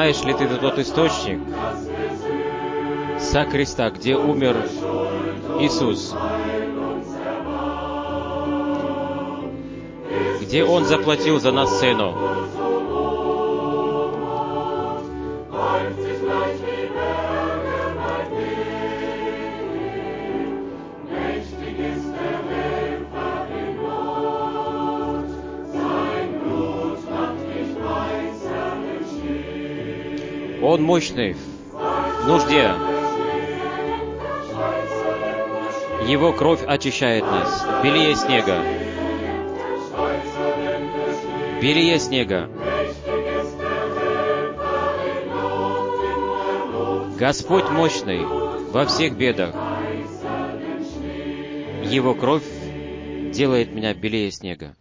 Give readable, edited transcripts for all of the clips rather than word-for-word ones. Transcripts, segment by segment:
Знаешь ли ты тот источник со креста, где умер Иисус, где Он заплатил за нас цену? Он мощный в нужде. Его кровь очищает нас, белее снега. Белее снега. Господь мощный во всех бедах. Его кровь делает меня белее снега.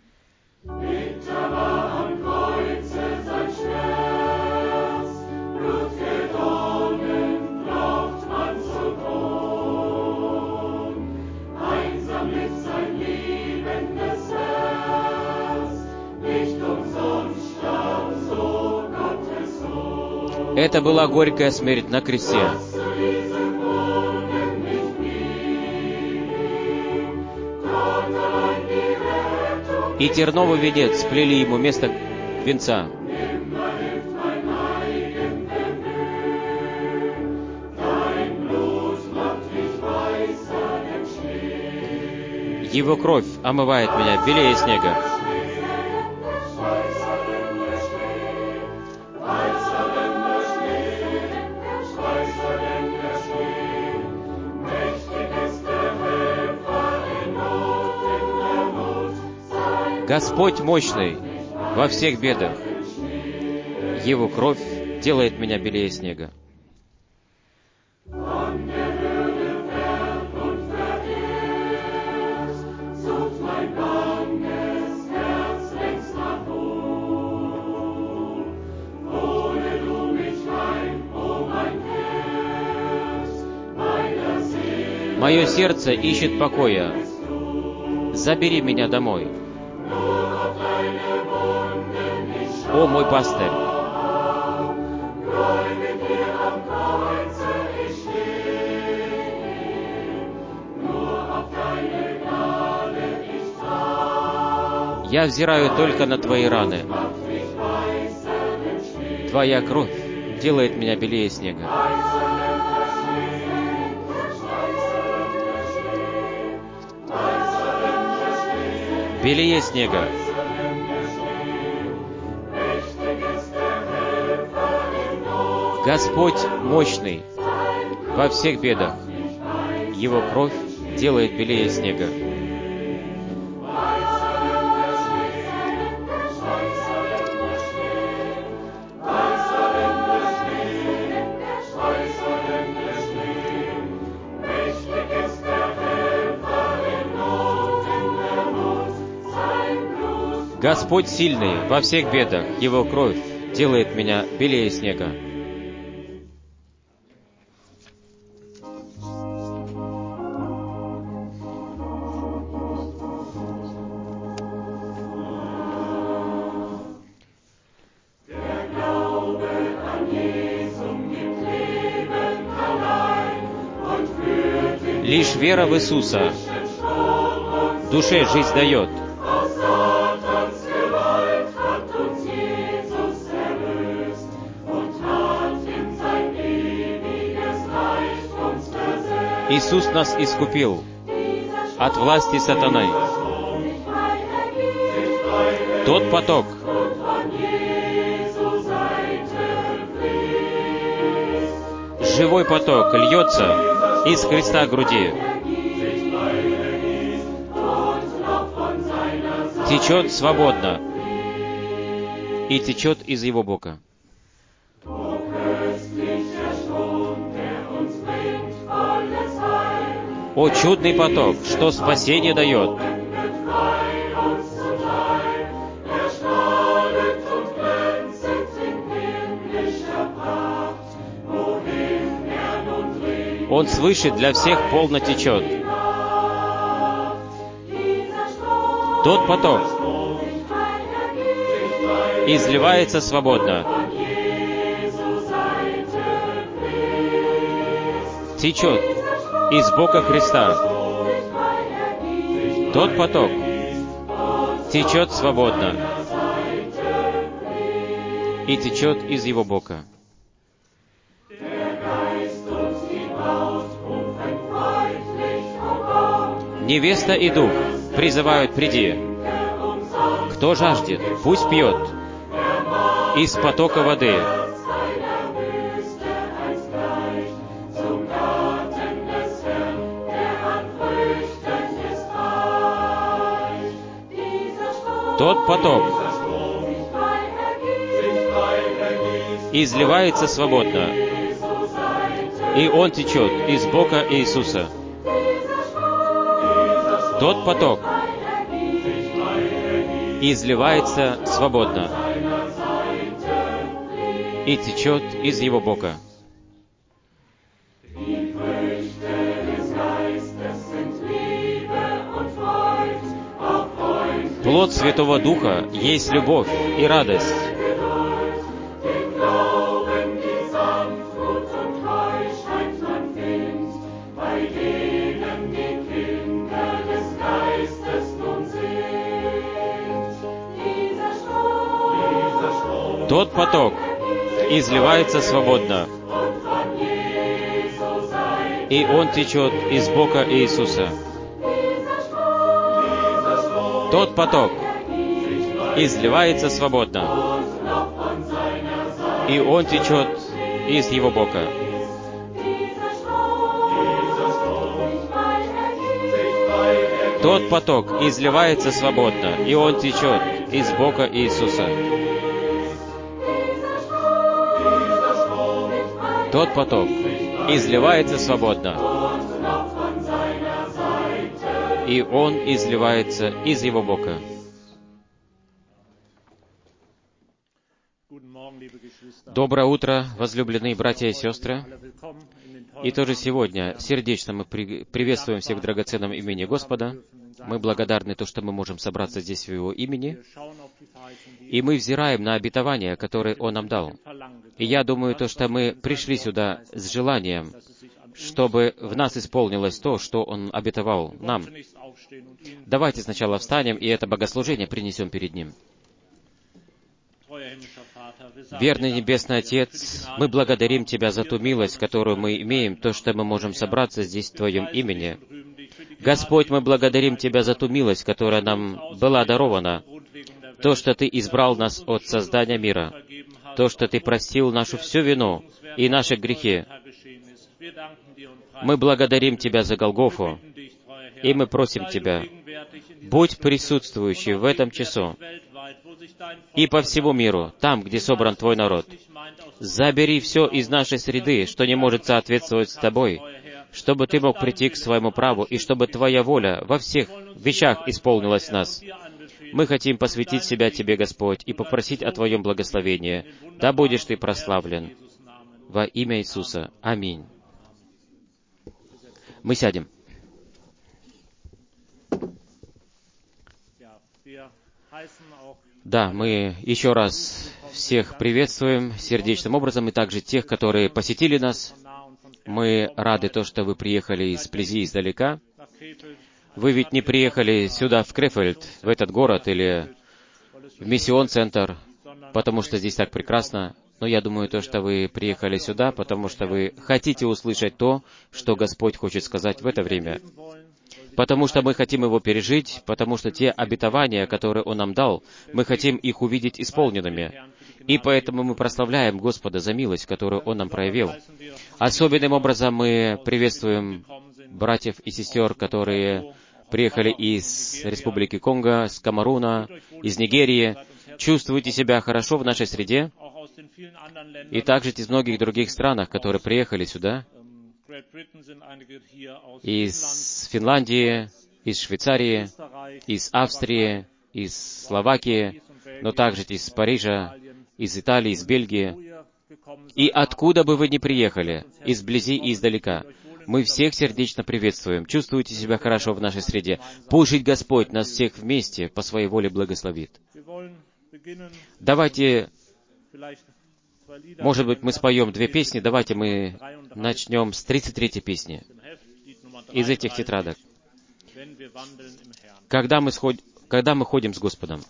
Это была горькая смерть на кресте. И терновый венец сплели ему вместо венца. Его кровь омывает меня белее снега. Господь мощный во всех бедах. Его кровь делает меня белее снега. Мое сердце ищет покоя. Забери меня домой. О, мой пастырь! Я взираю только на Твои раны. Твоя кровь делает меня белее снега. Белее снега. Господь мощный во всех бедах. Его кровь делает белее снега. Господь сильный во всех бедах. Его кровь делает меня белее снега. Лишь вера в Иисуса душе жизнь дает. Иисус нас искупил от власти сатаны. Тот поток, живой поток, льется из креста груди, течет свободно и течет из Его бока. О, чудный поток, что спасение дает! Он свыше для всех полно течет. Тот поток изливается свободно течет из бока Христа. Тот поток течет свободно и течет из Его бока. Невеста и дух призывают: приди. Кто жаждет, пусть пьет из потока воды. Тот поток изливается свободно, и он течет из бока Иисуса. Тот поток изливается свободно и течет из Его бока. Плод Святого Духа есть любовь и радость. Тот поток изливается свободно, и он течет из бока Иисуса. Тот поток изливается свободно, и он течет из Его бока. Тот поток изливается свободно, и он течет из бока Иисуса. Тот поток изливается свободно, и он изливается из Его бока. Доброе утро, возлюбленные братья и сестры. И тоже сегодня сердечно мы приветствуем всех в драгоценном имени Господа. Мы благодарны то, что мы можем собраться здесь в Его имени. И мы взираем на обетование, которое Он нам дал. И я думаю, то, что мы пришли сюда с желанием, чтобы в нас исполнилось то, что Он обетовал нам. Давайте сначала встанем и это богослужение принесем перед Ним. Верный Небесный Отец, мы благодарим Тебя за ту милость, которую мы имеем, то, что мы можем собраться здесь в Твоем имени. Господь, мы благодарим Тебя за ту милость, которая нам была дарована, то, что Ты избрал нас от создания мира, то, что Ты простил нашу всю вину и наши грехи. Мы благодарим Тебя за Голгофу, и мы просим Тебя, будь присутствующий в этом часу и по всему миру, там, где собран Твой народ. Забери все из нашей среды, что не может соответствовать с Тобой, чтобы Ты мог прийти к своему праву, и чтобы Твоя воля во всех вещах исполнилась в нас. Мы хотим посвятить себя Тебе, Господь, и попросить о Твоем благословении. Да будешь Ты прославлен. Во имя Иисуса. Аминь. Мы сядем. Да, мы еще раз всех приветствуем сердечным образом, и также тех, которые посетили нас. Мы рады то, что вы приехали вблизи, издалека. Вы ведь не приехали сюда, в Крефельд, в этот город, или в Миссион-центр, потому что здесь так прекрасно. Но я думаю, то, что вы приехали сюда, потому что вы хотите услышать то, что Господь хочет сказать в это время. Потому что мы хотим Его пережить, потому что те обетования, которые Он нам дал, мы хотим их увидеть исполненными. И поэтому мы прославляем Господа за милость, которую Он нам проявил. Особенным образом мы приветствуем братьев и сестер, которые приехали из Республики Конго, с Камеруна, из Нигерии. Чувствуете себя хорошо в нашей среде? И также из многих других странах, которые приехали сюда, из Финляндии, из Швейцарии, из Австрии, из Словакии, но также из Парижа, из Италии, из Бельгии. И откуда бы вы ни приехали, изблизи и издалека, мы всех сердечно приветствуем. Чувствуете себя хорошо в нашей среде. Пусть жить Господь нас всех вместе по своей воле благословит. Давайте, может быть, мы споем 2 песни. Давайте мы начнем с 33-й песни из этих тетрадок. Когда мы ходим с Господом.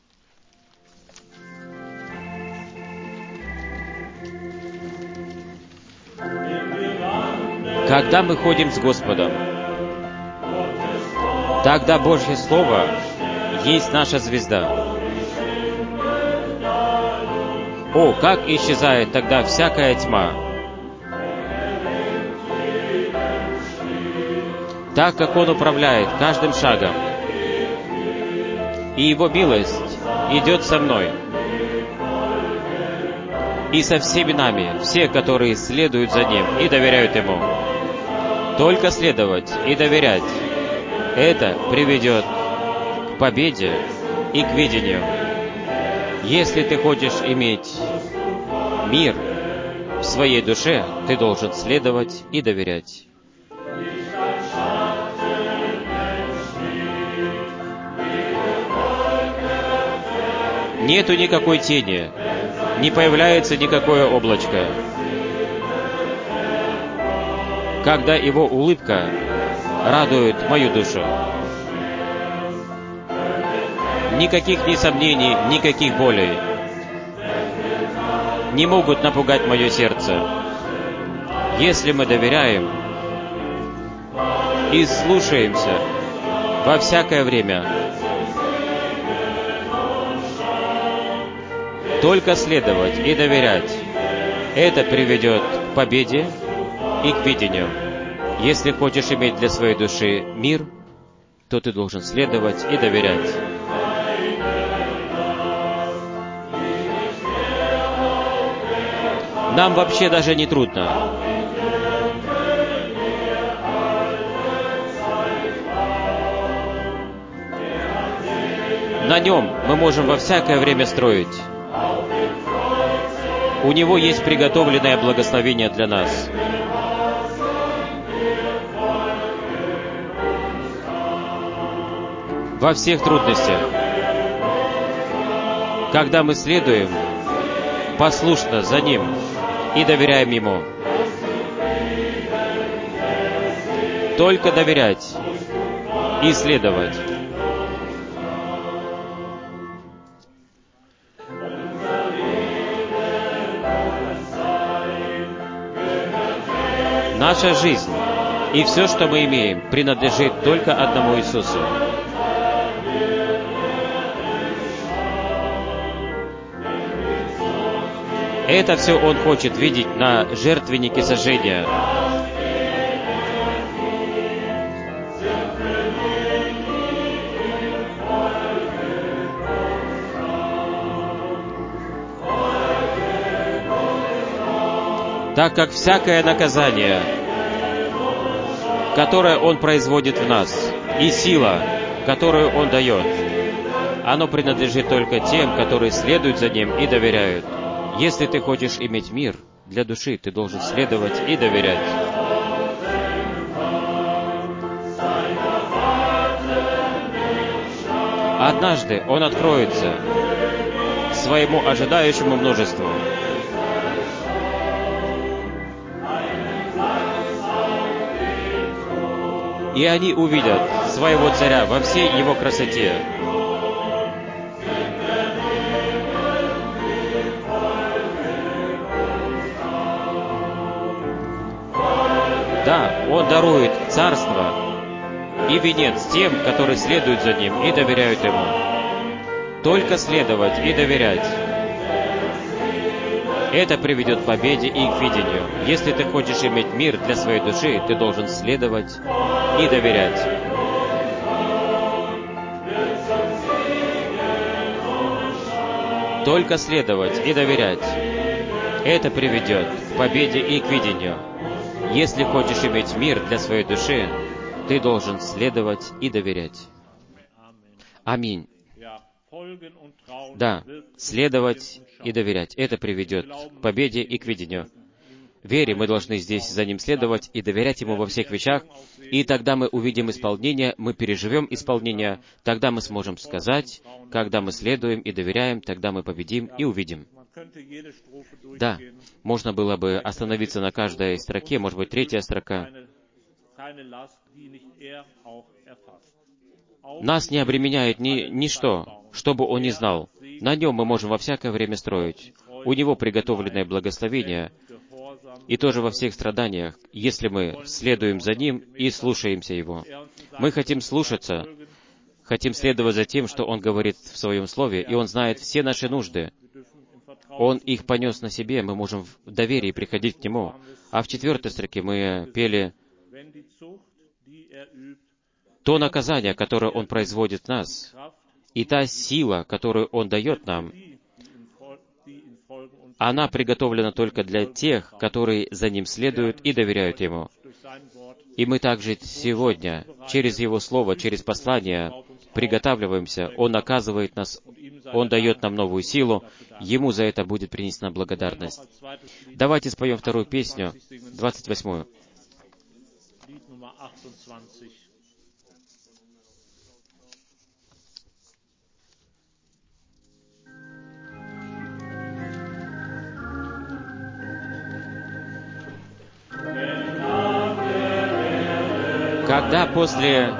Когда мы ходим с Господом, тогда Божье Слово есть наша звезда. О, как исчезает тогда всякая тьма! Так как Он управляет каждым шагом, и Его милость идет со мной, и со всеми нами, все, которые следуют за Ним и доверяют Ему. Только следовать и доверять — это приведет к победе и к видению. Если ты хочешь иметь мир в своей душе, ты должен следовать и доверять. Нету никакой тени, не появляется никакое облачко, когда Его улыбка радует мою душу. Никаких ни сомнений, никаких болей не могут напугать мое сердце, если мы доверяем и слушаемся во всякое время. Только следовать и доверять — это приведет к победе и к видению. Если хочешь иметь для своей души мир, то ты должен следовать и доверять. Нам вообще даже не трудно. На Нем мы можем во всякое время строить. У Него есть приготовленное благословение для нас. Во всех трудностях, когда мы следуем послушно за Ним и доверяем Ему. Только доверять и следовать. Наша жизнь и все, что мы имеем, принадлежит только одному Иисусу. Это все Он хочет видеть на жертвеннике сожжения. Так как всякое наказание, которое Он производит в нас, и сила, которую Он дает, оно принадлежит только тем, которые следуют за Ним и доверяют. Если ты хочешь иметь мир для души, ты должен следовать и доверять. Однажды Он откроется своему ожидающему множеству. И они увидят своего царя во всей его красоте. Да, Он дарует царство и венец тем, которые следуют за Ним и доверяют Ему. Только следовать и доверять. Это приведет к победе и к видению. Если ты хочешь иметь мир для своей души, ты должен следовать и доверять. Только следовать и доверять. Это приведет к победе и к видению. Если хочешь иметь мир для своей души, ты должен следовать и доверять. Аминь. Да, следовать и доверять. Это приведет к победе и к видению. Вере мы должны здесь за Ним следовать и доверять Ему во всех вещах, и тогда мы увидим исполнение, мы переживем исполнение, тогда мы сможем сказать, когда мы следуем и доверяем, тогда мы победим и увидим. Да, можно было бы остановиться на каждой строке, может быть, третья строка. Нас не обременяет ничто, что бы Он ни знал. На Нем мы можем во всякое время строить. У Него приготовленное благословение, и тоже во всех страданиях, если мы следуем за Ним и слушаемся Его. Мы хотим слушаться, хотим следовать за тем, что Он говорит в Своем Слове, и Он знает все наши нужды. Он их понес на себе, мы можем в доверии приходить к Нему. А в 4 строке мы пели то наказание, которое Он производит в нас, и та сила, которую Он дает нам, она приготовлена только для тех, которые за Ним следуют и доверяют Ему. И мы также сегодня, через Его Слово, через послание, приготавливаемся. Он наказывает нас, Он дает нам новую силу. Ему за это будет принесена благодарность. Давайте споем вторую песню, 28-ю. Когда после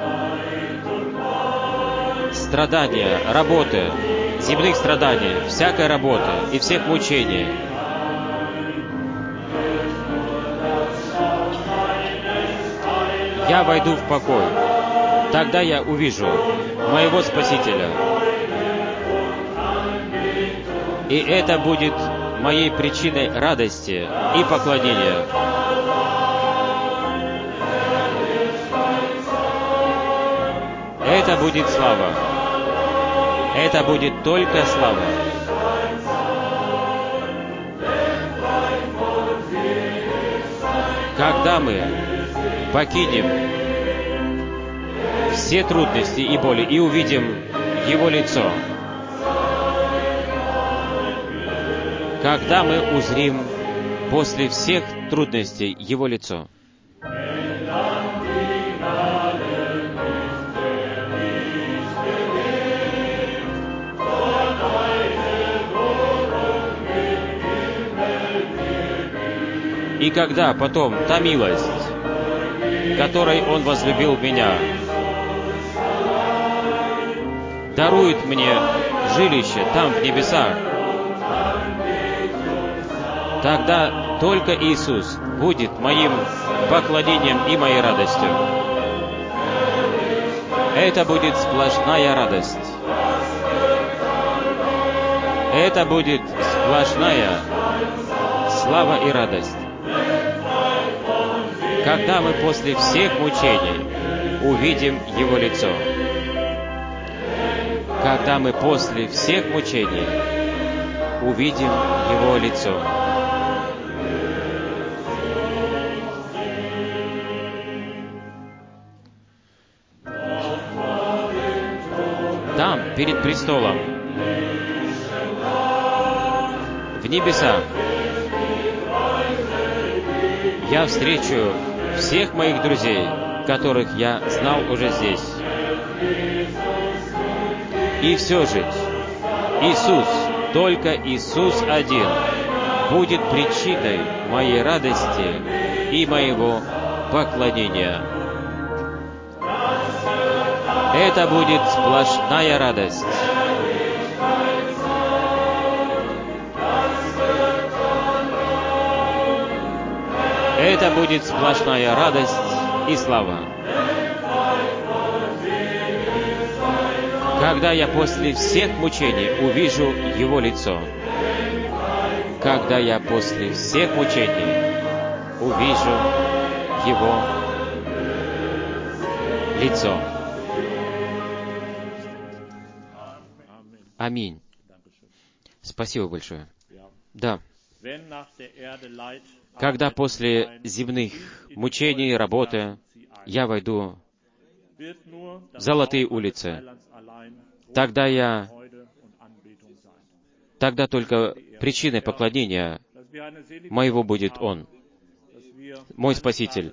страдания, работы, земных страданий, всякой работы и всех мучений, я войду в покой, тогда я увижу моего Спасителя. И это будет моей причиной радости и поклонения. Это будет слава. Это будет только слава. Когда мы покинем все трудности и боли и увидим Его лицо, когда мы узрим после всех трудностей Его лицо, и когда потом та милость, которой Он возлюбил меня, дарует мне жилище там, в небесах, тогда только Иисус будет моим поклонением и моей радостью. Это будет сплошная радость. Это будет сплошная слава и радость. Когда мы после всех мучений увидим Его лицо. Когда мы после всех мучений увидим Его лицо. Там, перед престолом, в небесах, я встречу всех моих друзей, которых я знал уже здесь. И все же Иисус, только Иисус один, будет причиной моей радости и моего поклонения. Это будет сплошная радость. Это будет сплошная радость и слава. Когда я после всех мучений увижу Его лицо. Когда я после всех мучений увижу Его лицо. Аминь. Спасибо большое. Да. Когда после земных мучений, работы, я войду в золотые улицы, тогда только причиной поклонения моего будет Он, мой Спаситель.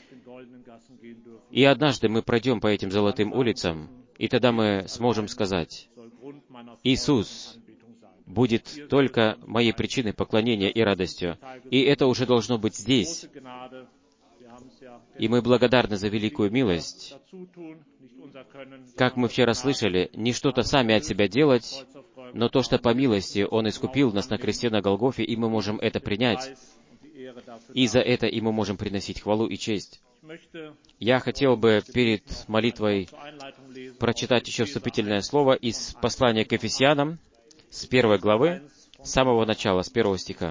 И однажды мы пройдем по этим золотым улицам, и тогда мы сможем сказать: Иисус будет только моей причиной поклонения и радостью. И это уже должно быть здесь. И мы благодарны за великую милость. Как мы вчера слышали, не что-то сами от себя делать, но то, что по милости Он искупил нас на кресте на Голгофе, и мы можем это принять. И за это и мы можем приносить хвалу и честь. Я хотел бы перед молитвой прочитать еще вступительное слово из послания к Ефесянам, с 1 главы, с самого начала, с 1 стиха.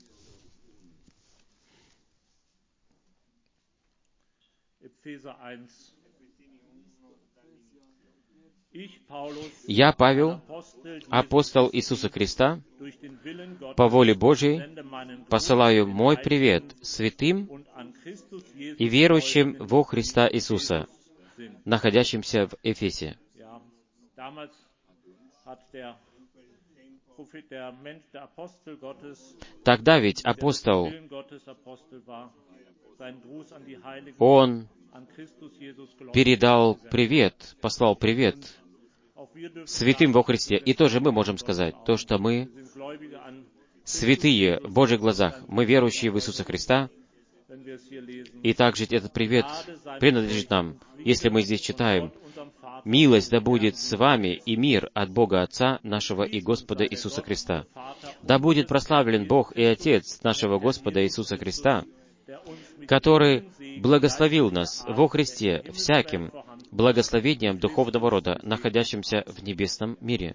«Я, Павел, апостол Иисуса Христа, по воле Божией, посылаю мой привет святым и верующим во Христа Иисуса, находящимся в Эфесе». Тогда ведь апостол, он передал привет, послал привет святым во Христе. И тоже мы можем сказать, то, что мы святые в Божьих глазах, мы верующие в Иисуса Христа, и также этот привет принадлежит нам. Если мы здесь читаем: «Милость да будет с вами и мир от Бога Отца нашего и Господа Иисуса Христа». Да будет прославлен Бог и Отец нашего Господа Иисуса Христа, который благословил нас во Христе всяким благословением духовного рода, находящимся в небесном мире.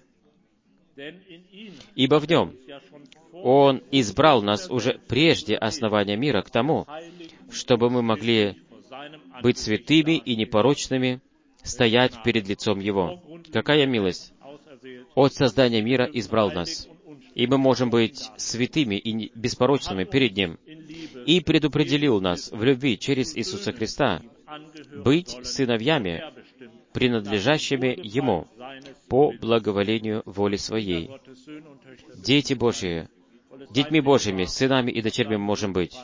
Ибо в Нем Он избрал нас уже прежде основания мира к тому, чтобы мы могли быть святыми и непорочными, стоять перед лицом Его. Какая милость! От создания мира избрал нас, и мы можем быть святыми и беспорочными перед Ним, и предопределил нас в любви через Иисуса Христа быть сыновьями, принадлежащими Ему по благоволению воли Своей. Дети Божьи, детьми Божьими, сынами и дочерьми можем быть.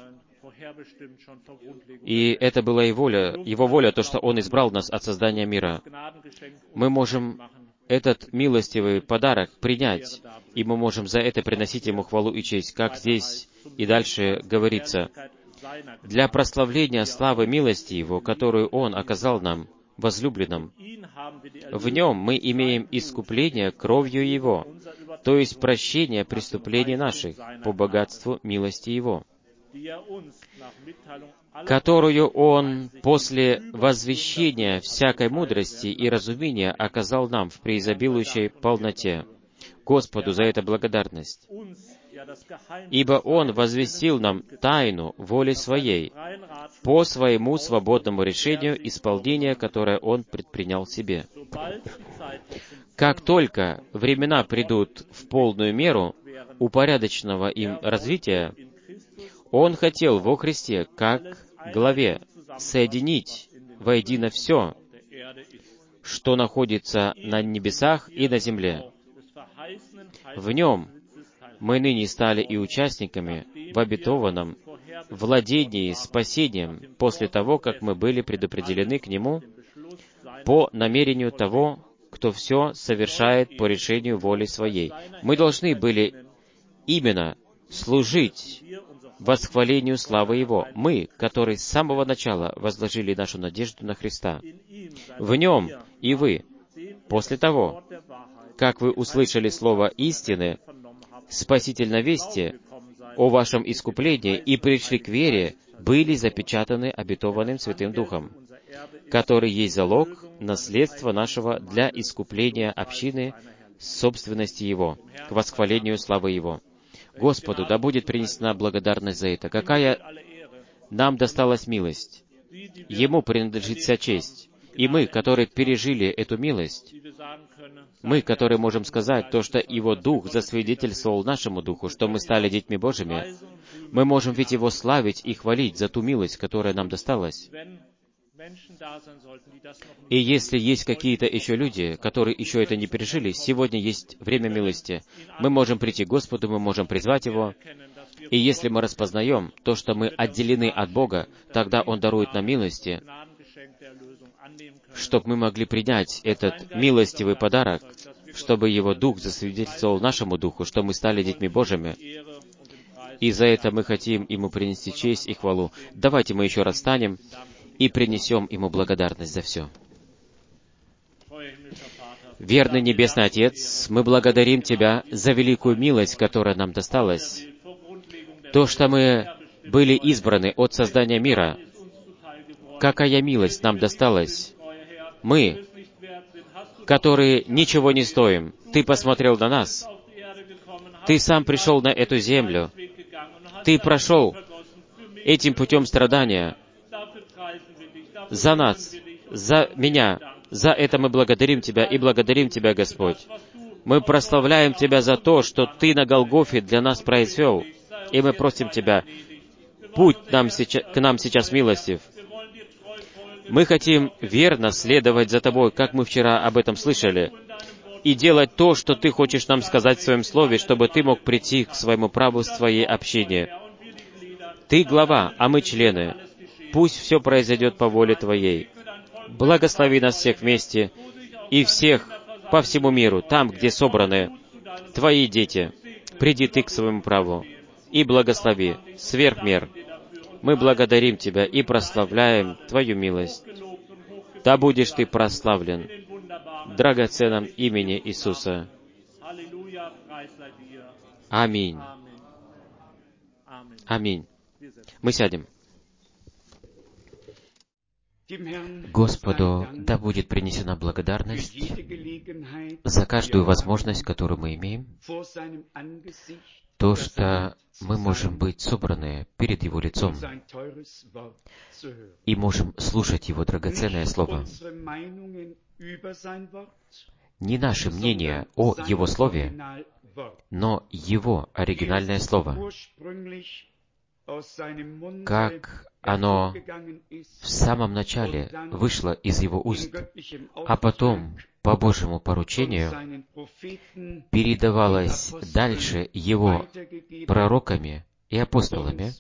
И это была Его воля, то, что Он избрал нас от создания мира. Мы можем этот милостивый подарок принять, и мы можем за это приносить Ему хвалу и честь, как здесь и дальше говорится. Для прославления славы милости Его, которую Он оказал нам, возлюбленным. В Нем мы имеем искупление кровью Его, то есть прощение преступлений наших по богатству милости Его, которую Он после возвещения всякой мудрости и разумения оказал нам в преизобилующей полноте. Господу за это благодарность. Ибо Он возвестил нам тайну воли Своей по Своему свободному решению исполнения, которое Он предпринял себе. Как только времена придут в полную меру упорядоченного им развития, Он хотел во Христе, как главе, соединить воедино все, что находится на небесах и на земле. В Нем мы ныне стали и участниками в обетованном владении спасением после того, как мы были предопределены к Нему по намерению того, кто все совершает по решению воли Своей. Мы должны были именно служить восхвалению славы Его. Мы, которые с самого начала возложили нашу надежду на Христа. В Нем и вы, после того, как вы услышали слово истины, спасительной вести о вашем искуплении и пришли к вере, были запечатаны обетованным Святым Духом, который есть залог наследства нашего для искупления общины собственности Его, к восхвалению славы Его. Господу да будет принесена благодарность за это. Какая нам досталась милость! Ему принадлежит вся честь. И мы, которые пережили эту милость, мы, которые можем сказать то, что Его Дух засвидетельствовал нашему Духу, что мы стали детьми Божьими, мы можем ведь Его славить и хвалить за ту милость, которая нам досталась. И если есть какие-то еще люди, которые еще это не пережили, сегодня есть время милости. Мы можем прийти к Господу, мы можем призвать Его. И если мы распознаем то, что мы отделены от Бога, тогда Он дарует нам милости, чтобы мы могли принять этот милостивый подарок, чтобы Его Дух засвидетельствовал нашему Духу, что мы стали детьми Божьими. И за это мы хотим Ему принести честь и хвалу. Давайте мы еще раз встанем и принесем Ему благодарность за все. Верный Небесный Отец, мы благодарим Тебя за великую милость, которая нам досталась. То, что мы были избраны от создания мира. Какая милость нам досталась. Мы, которые ничего не стоим, Ты посмотрел на нас. Ты сам пришел на эту землю. Ты прошел этим путем страдания за нас, за меня. За это мы благодарим Тебя и благодарим Тебя, Господь. Мы прославляем Тебя за то, что Ты на Голгофе для нас произвел. И мы просим Тебя, будь к нам сейчас милостив. Мы хотим верно следовать за Тобой, как мы вчера об этом слышали, и делать то, что Ты хочешь нам сказать в Своем Слове, чтобы Ты мог прийти к своему праву в Твоей общине. Ты глава, а мы члены. Пусть все произойдет по воле Твоей. Благослови нас всех вместе и всех по всему миру, там, где собраны Твои дети. Приди Ты к своему праву и благослови сверх мер. Мы благодарим Тебя и прославляем Твою милость. Да будешь Ты прославлен в драгоценном имени Иисуса. Аминь. Аминь. Мы сядем. Господу да будет принесена благодарность за каждую возможность, которую мы имеем, то, что мы можем быть собраны перед Его лицом и можем слушать Его драгоценное Слово. Не наше мнение о Его Слове, но Его оригинальное Слово, как оно в самом начале вышло из Его уст, а потом, по Божьему поручению, передавалось дальше Его пророками и апостолами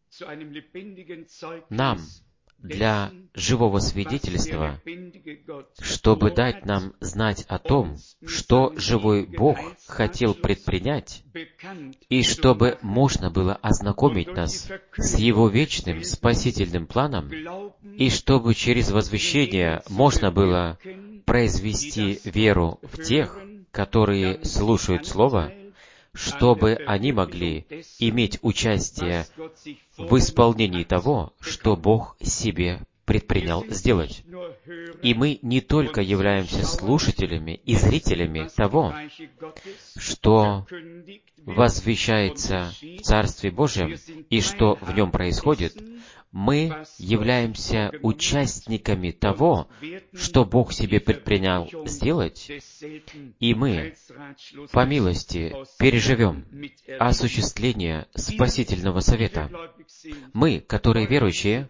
нам для живого свидетельства, чтобы дать нам знать о том, что живой Бог хотел предпринять, и чтобы можно было ознакомить нас с Его вечным спасительным планом, и чтобы через возвещение можно было произвести веру в тех, которые слушают Слово, чтобы они могли иметь участие в исполнении того, что Бог себе предпринял сделать. И мы не только являемся слушателями и зрителями того, что возвещается в Царстве Божьем и что в нем происходит, мы являемся участниками того, что Бог себе предпринял сделать, и мы, по милости, переживем осуществление спасительного совета. Мы, которые верующие,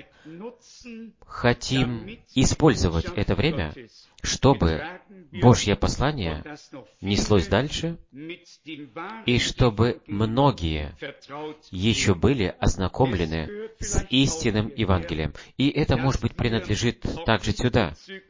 хотим использовать это время, чтобы Божье послание неслось дальше, и чтобы многие еще были ознакомлены с истинным Евангелием. И это, может быть, принадлежит также сюда,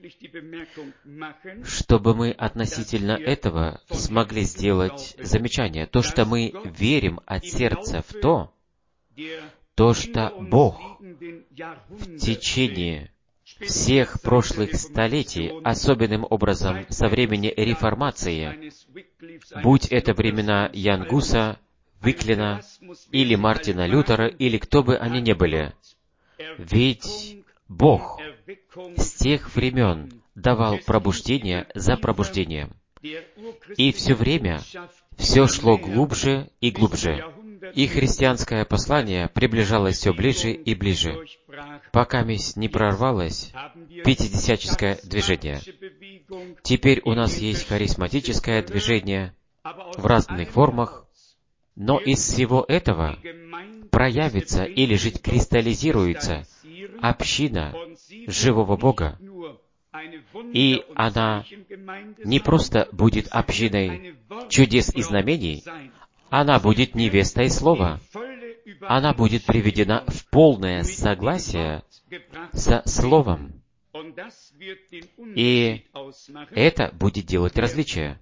чтобы мы относительно этого смогли сделать замечание. То, что мы верим от сердца в то, что Бог в течение всех прошлых столетий, особенным образом со времени Реформации, будь это времена Яна Гуса, Виклина или Мартина Лютера, или кто бы они ни были, ведь Бог с тех времен давал пробуждение за пробуждением. И все время все шло глубже и глубже. И христианское послание приближалось все ближе и ближе, пока не прорвалось пятидесятническое движение. Теперь у нас есть харизматическое движение в разных формах, но из всего этого проявится или же кристаллизируется община живого Бога. И она не просто будет общиной чудес и знамений, она будет невестой Слова. Она будет приведена в полное согласие со Словом. И это будет делать различие.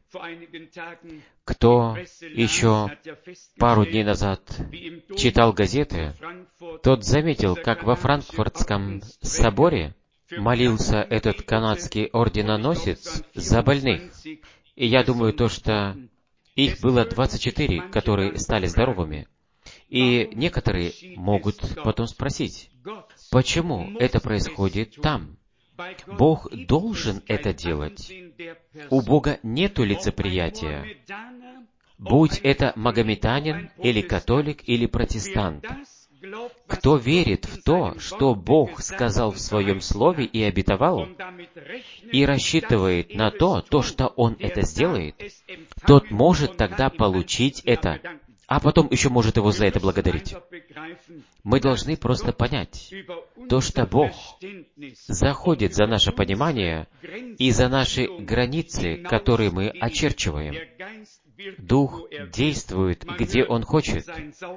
Кто еще пару дней назад читал газеты, тот заметил, как во Франкфуртском соборе молился этот канадский орденоносец за больных. И я думаю, что их было 24, которые стали здоровыми. И некоторые могут потом спросить, почему это происходит там? Бог должен это делать. У Бога нету лицеприятия. Будь это магометанин, или католик, или протестант. Кто верит в то, что Бог сказал в Своем Слове и обетовал, и рассчитывает на то, что Он это сделает, тот может тогда получить это, а потом еще может Его за это благодарить. Мы должны просто понять то, что Бог заходит за наше понимание и за наши границы, которые мы очерчиваем. Дух действует, где Он хочет,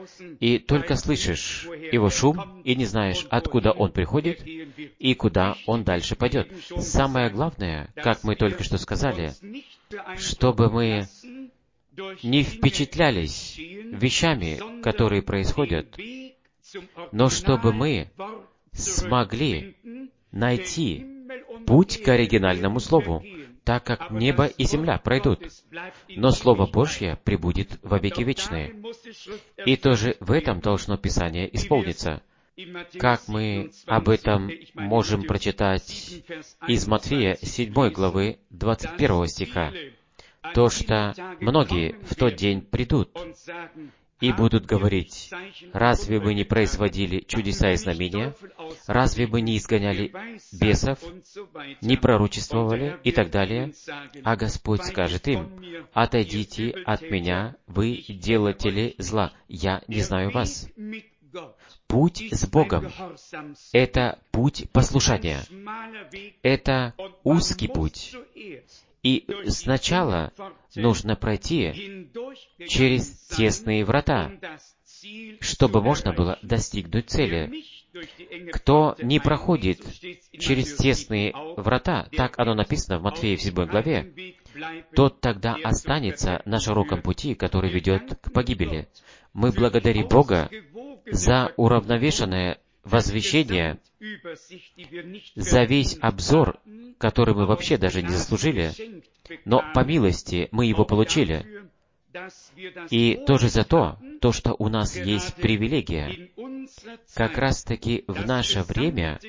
и только слышишь Его шум, и не знаешь, откуда Он приходит, и куда Он дальше пойдет. Самое главное, как мы только что сказали, чтобы мы не впечатлялись вещами, которые происходят, но чтобы мы смогли найти путь к оригинальному Слову, так как небо и земля пройдут, но Слово Божье пребудет во веки вечные. И тоже в этом должно Писание исполниться. Как мы об этом можем прочитать из Матфея 7 главы 21 стиха. То, что многие в тот день придут и будут говорить, разве вы не производили чудеса и знамения, разве вы не изгоняли бесов, не пророчествовали и так далее, а Господь скажет им, отойдите от меня, вы делатели зла, я не знаю вас. Путь с Богом — это путь послушания, это узкий путь. И сначала нужно пройти через тесные врата, чтобы можно было достигнуть цели. Кто не проходит через тесные врата, так оно написано в Матфея в 7 главе, тот тогда останется на широком пути, который ведет к погибели. Мы благодарим Бога за уравновешенное возвещение, за весь обзор, который мы вообще даже не заслужили, но по милости мы его получили. И тоже за то, что у нас есть привилегия, как раз-таки в наше время,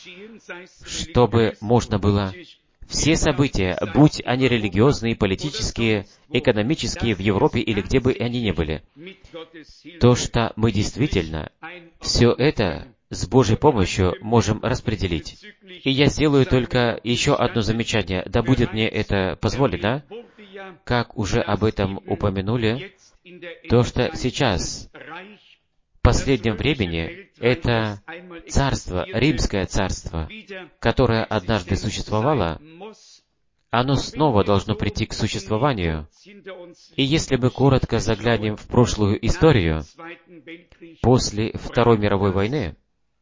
чтобы можно было все события, будь они религиозные, политические, экономические, в Европе или где бы они ни были, то, что мы действительно все это с Божьей помощью можем распределить. И я сделаю только еще одно замечание, да будет мне это позволено, как уже об этом упомянули, то, что сейчас, в последнем времени, это царство, римское царство, которое однажды существовало, оно снова должно прийти к существованию. И если мы коротко заглянем в прошлую историю, после Второй мировой войны,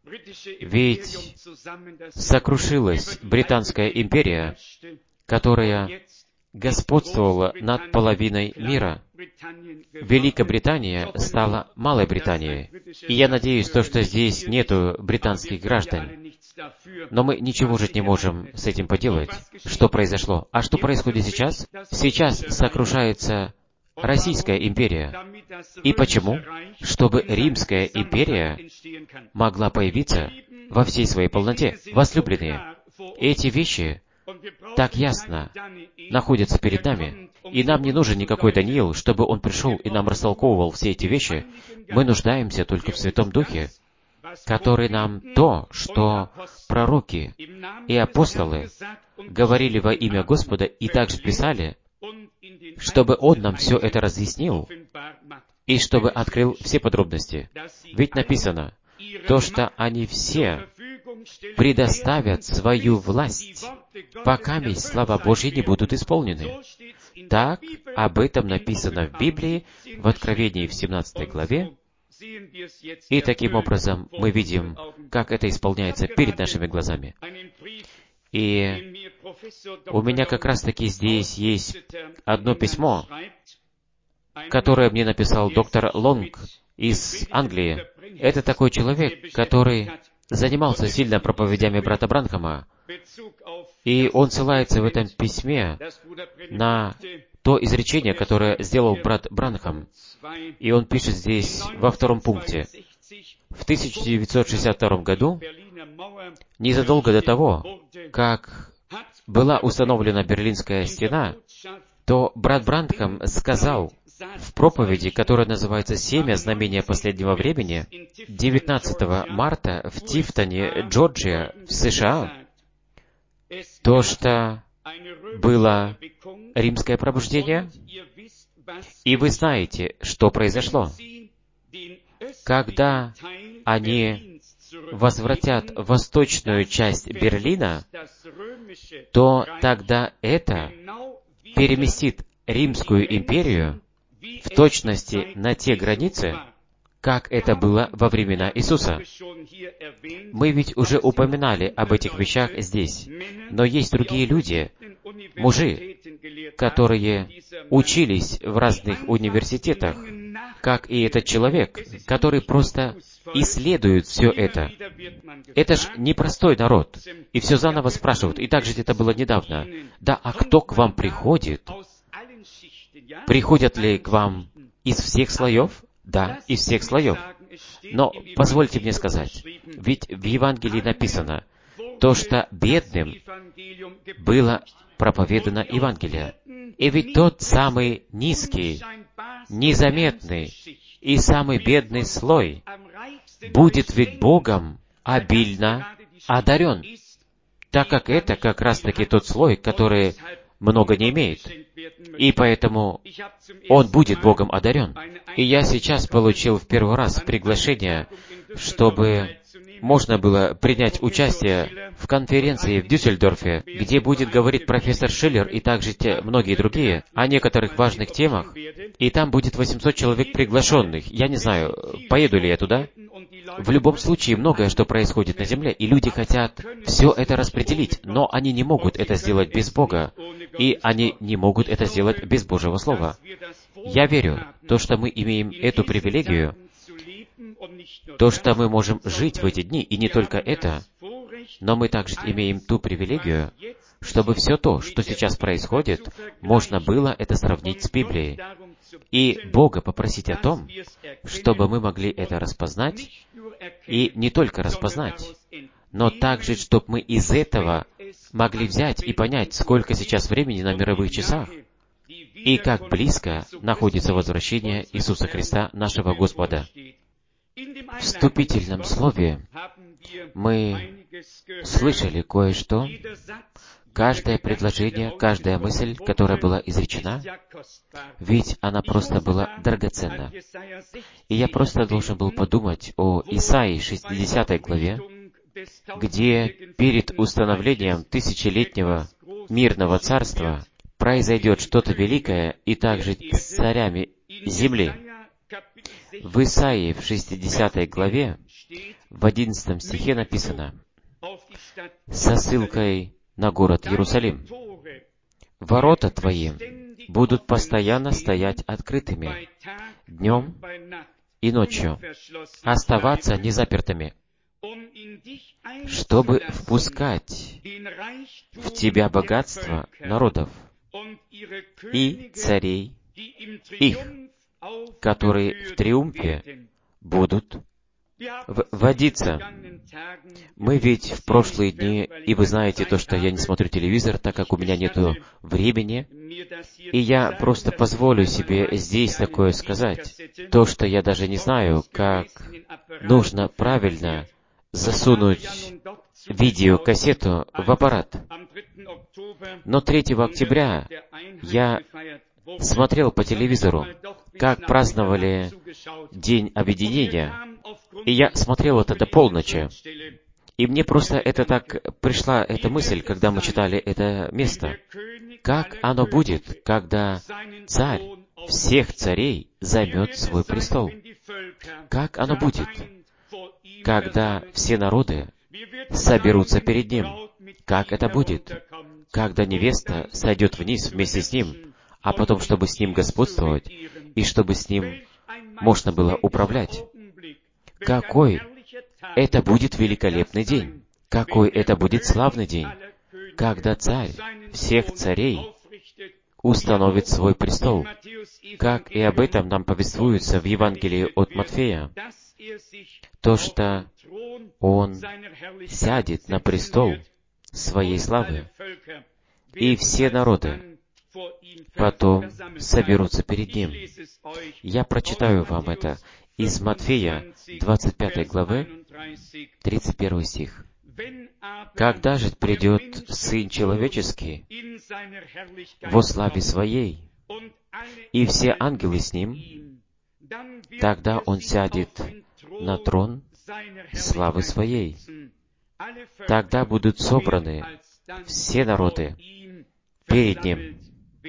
ведь сокрушилась Британская империя, которая господствовала над половиной мира. Великобритания стала Малой Британией. И я надеюсь, что здесь нету британских граждан. Но мы ничего же не можем с этим поделать. Что произошло? А что происходит сейчас? Сейчас сокрушается Российская империя. И почему? Чтобы Римская империя могла появиться во всей своей полноте. Возлюбленные, эти вещи так ясно находятся перед нами. И нам не нужен никакой Даниил, чтобы он пришел и нам растолковывал все эти вещи. Мы нуждаемся только в Святом Духе, который нам то, что пророки и апостолы говорили во имя Господа и также писали, чтобы Он нам все это разъяснил и чтобы открыл все подробности. Ведь написано, то, что они все предоставят свою власть, пока слова Божьи не будут исполнены. Так об этом написано в Библии, в Откровении в 17 главе, и таким образом мы видим, как это исполняется перед нашими глазами. И у меня как раз-таки здесь есть одно письмо, которое мне написал доктор Лонг из Англии. Это такой человек, который занимался сильно проповедями брата Бранхама, и он ссылается в этом письме на то изречение, которое сделал брат Бранхам. И он пишет здесь во 2 пункте. В 1962 году, незадолго до того, как была установлена Берлинская стена, то брат Бранхам сказал в проповеди, которая называется «Семя знамения последнего времени», 19 марта в Тифтоне, Джорджия, в США, то, что было римское пробуждение, и вы знаете, что произошло. Когда они возвратят восточную часть Берлина, то тогда это переместит Римскую империю в точности на те границы, как это было во времена Иисуса. Мы ведь уже упоминали об этих вещах здесь, но есть другие люди, мужи, которые учились в разных университетах, как и этот человек, который просто исследует все это. Это ж непростой народ, и все заново спрашивают, и так же это было недавно. Да, а кто к вам приходит? Приходят ли к вам из всех слоев? Да, из всех слоев. Но позвольте мне сказать, ведь в Евангелии написано, то, что бедным было проповедано Евангелие. И ведь тот самый низкий, незаметный и самый бедный слой будет ведь Богом обильно одарен, так как это как раз-таки тот слой, который много не имеет. И поэтому он будет Богом одарен. И я сейчас получил в первый раз приглашение, чтобы можно было принять участие в конференции в Дюссельдорфе, где будет говорить профессор Шиллер и также многие другие о некоторых важных темах. И там будет 800 человек приглашенных. Я не знаю, поеду ли я туда. В любом случае, многое, что происходит на земле, и люди хотят все это распределить, но они не могут это сделать без Бога, и они не могут это сделать без Божьего Слова. Я верю, то, что мы имеем эту привилегию, то, что мы можем жить в эти дни, и не только это, но мы также имеем ту привилегию, чтобы все то, что сейчас происходит, можно было это сравнить с Библией. И Бога попросить о том, чтобы мы могли это распознать, и не только распознать, но также, чтобы мы из этого могли взять и понять, сколько сейчас времени на мировых часах, и как близко находится возвращение Иисуса Христа, нашего Господа. В вступительном слове мы слышали кое-что. Каждое предложение, каждая мысль, которая была изречена, ведь она просто была драгоценна. И я просто должен был подумать о Исаии 60 главе, где перед установлением тысячелетнего мирного царства произойдет что-то великое и также с царями земли. В Исаии в 60 главе, в 11 стихе написано, со ссылкой на город Иерусалим: «Ворота твои будут постоянно стоять открытыми, днем и ночью, оставаться незапертыми, чтобы впускать в тебя богатство народов и царей их, которые в триумфе будут водиться». Мы ведь в прошлые дни, и вы знаете то, что я не смотрю телевизор, так как у меня нету времени, и я просто позволю себе здесь такое сказать, то, что я даже не знаю, как нужно правильно засунуть видеокассету в аппарат. Но 3 октября я смотрел по телевизору, как праздновали День Объединения, и я смотрел это до полночи. И мне просто пришла эта мысль, когда мы читали это место. Как оно будет, когда царь всех царей займет свой престол? Как оно будет, когда все народы соберутся перед ним? как это будет, когда невеста сойдет вниз вместе с ним, а потом, чтобы с ним господствовать, и чтобы с ним можно было управлять. Какой это будет великолепный день! Какой это будет славный день, когда Царь всех царей установит свой престол, как и об этом нам повествуется в Евангелии от Матфея, то, что Он сядет на престол своей славы, и все народы потом соберутся перед Ним. Я прочитаю вам это из Матфея 25 главы, 31 стих. «Когда же придет Сын Человеческий во славе Своей, и все ангелы с Ним, тогда Он сядет на трон славы Своей. Тогда будут собраны все народы перед Ним».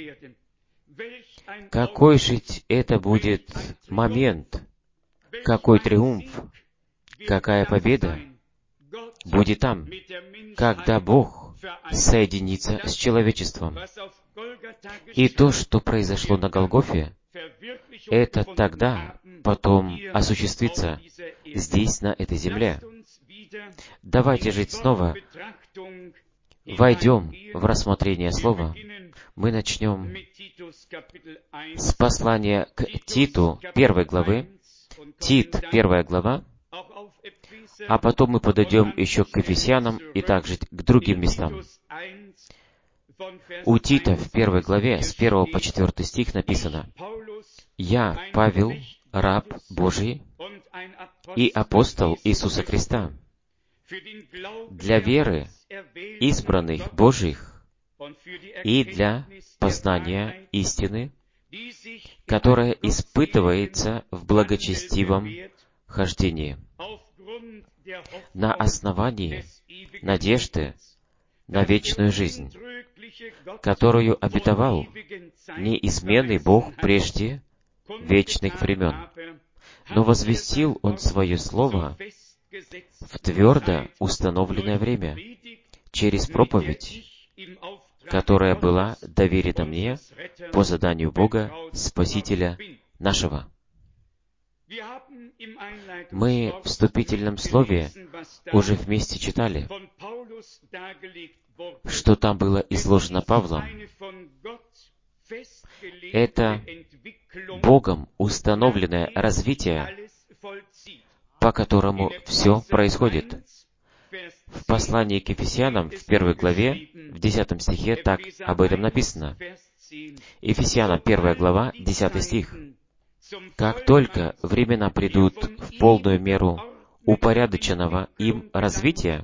Какой же это будет момент, какой триумф, какая победа будет там, когда Бог соединится с человечеством. И то, что произошло на Голгофе, это тогда потом осуществится здесь, на этой земле. Давайте жить снова. Войдем в рассмотрение Слова. Мы начнем с послания к Титу 1 главы, Тит 1 глава, а потом мы подойдем еще к Ефесянам и также к другим местам. У Тита в 1 главе с 1 по 4 стих написано: «Я, Павел, раб Божий и апостол Иисуса Христа, для веры избранных Божьих и для познания истины, которая испытывается в благочестивом хождении, на основании надежды на вечную жизнь, которую обетовал неизменный Бог прежде вечных времен, но возвестил Он Свое Слово в твердо установленное время, через проповедь, которая была доверена мне по заданию Бога, Спасителя нашего». Мы в вступительном слове уже вместе читали, что там было изложено Павлом. Это Богом установленное развитие, по которому все происходит. В послании к Ефесянам в 1 главе, в 10 стихе так об этом написано. Ефесянам 1 глава, 10 стих. «Как только времена придут в полную меру упорядоченного им развития»,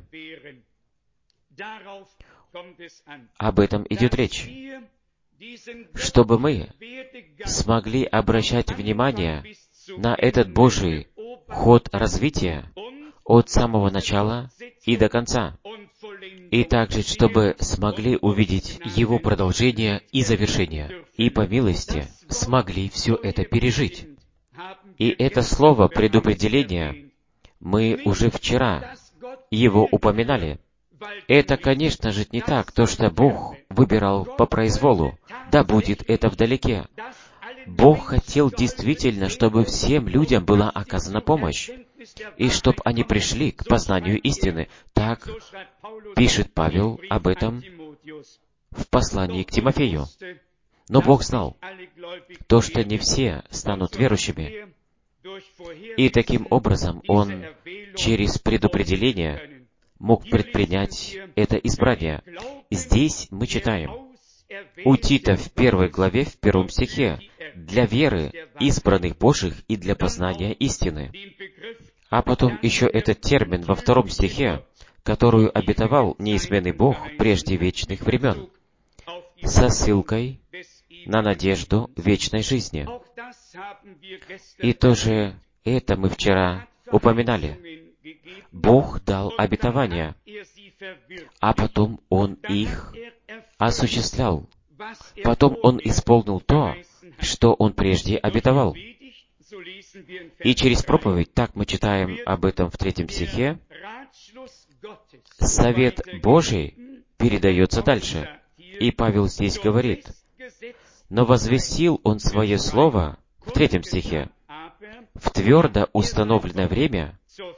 об этом идет речь, чтобы мы смогли обращать внимание на этот Божий ход развития от самого начала и до конца, и также, чтобы смогли увидеть Его продолжение и завершение, и по милости смогли все это пережить. И это слово предопределения мы уже вчера его упоминали. Это, конечно же, не так, то, что Бог выбирал по произволу. Да будет это вдалеке. Бог хотел действительно, чтобы всем людям была оказана помощь, и чтобы они пришли к познанию истины. Так пишет Павел об этом в послании к Тимофею. Но Бог знал то, что не все станут верующими, и таким образом Он через предопределение мог предпринять это избрание. Здесь мы читаем у Тита в 1 главе, в 1 стихе, «для веры избранных Божьих и для познания истины». А потом еще этот термин во 2 стихе, которую обетовал неизменный Бог прежде вечных времен, со ссылкой на надежду вечной жизни. И тоже это мы вчера упоминали. Бог дал обетования, а потом Он их осуществлял. Потом Он исполнил то, что Он прежде обетовал. И через проповедь, так мы читаем об этом в 3 стихе, совет Божий передается дальше. И Павел здесь говорит, «Но возвестил он свое слово» в 3 стихе, «в твердо установленное время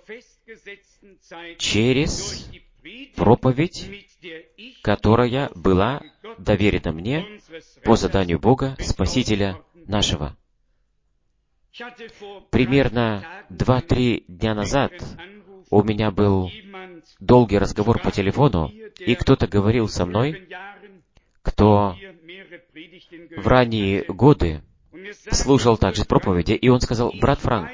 через проповедь, которая была доверена мне по заданию Бога, Спасителя нашего». Примерно 2-3 дня назад у меня был долгий разговор по телефону, и кто-то говорил со мной, кто в ранние годы слушал также проповеди, и он сказал: «Брат Франк,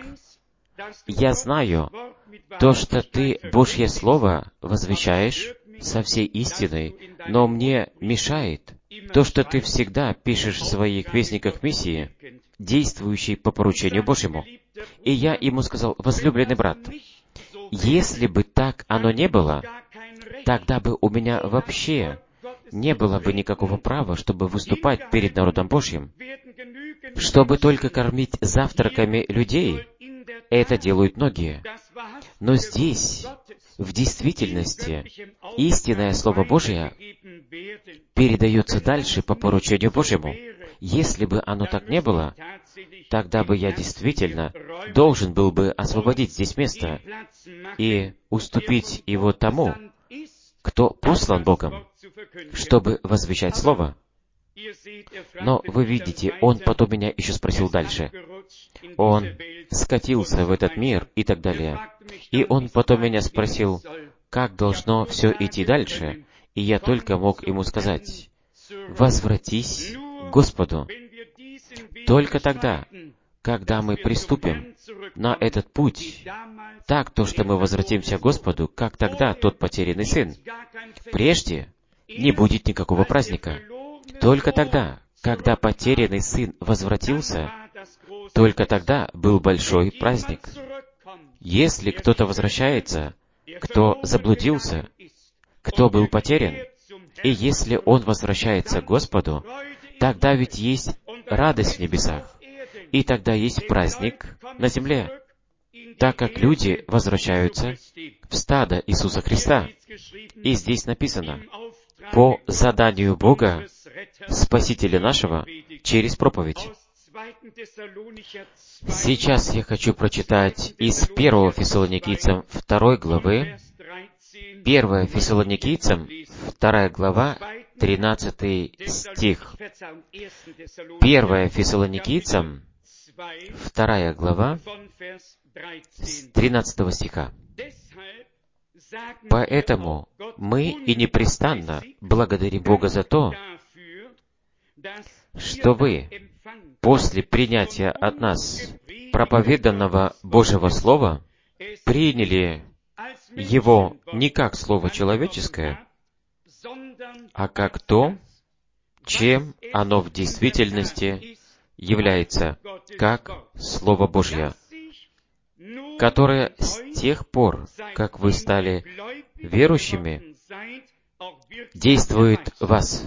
я знаю то, что ты Божье Слово возвещаешь со всей истиной, но мне мешает то, что ты всегда пишешь в своих вестниках миссии, действующий по поручению Божьему». И я ему сказал: «Возлюбленный брат, если бы так оно не было, тогда бы у меня вообще не было бы никакого права, чтобы выступать перед народом Божьим, чтобы только кормить завтраками людей. Это делают многие. Но здесь, в действительности, истинное Слово Божие передается дальше по поручению Божьему. Если бы оно так не было, тогда бы я действительно должен был бы освободить здесь место и уступить его тому, кто послан Богом, чтобы возвещать Слово». Но вы видите, он потом меня еще спросил дальше. Он скатился в этот мир и так далее. И он потом меня спросил, как должно все идти дальше. И я только мог ему сказать: «Возвратись к Господу». Только тогда, когда мы приступим на этот путь, так то, что мы возвратимся к Господу, как тогда тот потерянный сын. Прежде не будет никакого праздника. Только тогда, когда потерянный сын возвратился, только тогда был большой праздник. Если кто-то возвращается, кто заблудился, кто был потерян, и если он возвращается к Господу, тогда ведь есть радость в небесах, и тогда есть праздник на земле, так как люди возвращаются в стадо Иисуса Христа. И здесь написано: «По заданию Бога, Спасителя нашего, через проповедь». Сейчас я хочу прочитать из 1 Фессалоникийцам 2 главы, 1 Фессалоникийцам 2 глава, 13 стих. 1 Фессалоникийцам 2 глава, с 13 стиха. «Поэтому мы и непрестанно благодарим Бога за то, что вы после принятия от нас проповеданного Божьего Слова приняли его не как Слово человеческое, а как то, чем оно в действительности является, как Слово Божье, которое с тех пор, как вы стали верующими, действует в вас».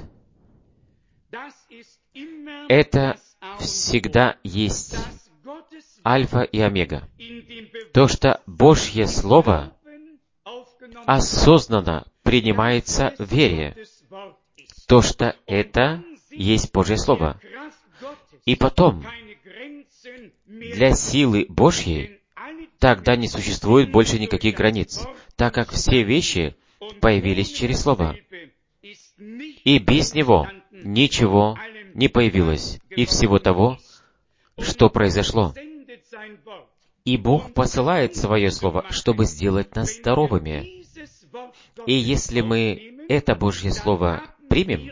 Это всегда есть Альфа и Омега. То, что Божье Слово осознанно принимается в вере. То, что это есть Божье Слово. И потом, для силы Божьей, тогда не существует больше никаких границ, так как все вещи появились через Слово. И без него ничего не появилось, и всего того, что произошло. И Бог посылает Свое Слово, чтобы сделать нас здоровыми. И если мы это Божье Слово примем,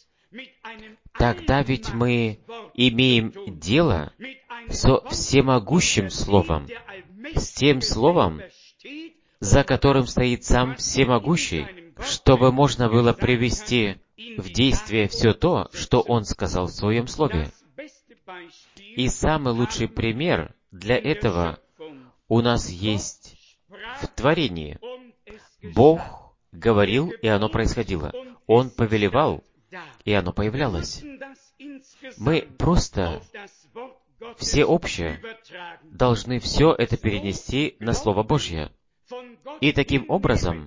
тогда ведь мы имеем дело со всемогущим Словом, с тем Словом, за которым стоит сам Всемогущий, чтобы можно было привести в действие все то, что Он сказал в Своем Слове. И самый лучший пример для этого у нас есть в творении. Бог говорил, и оно происходило. Он повелевал, и оно появлялось. Мы просто всеобще должны все это перенести на Слово Божье. И таким образом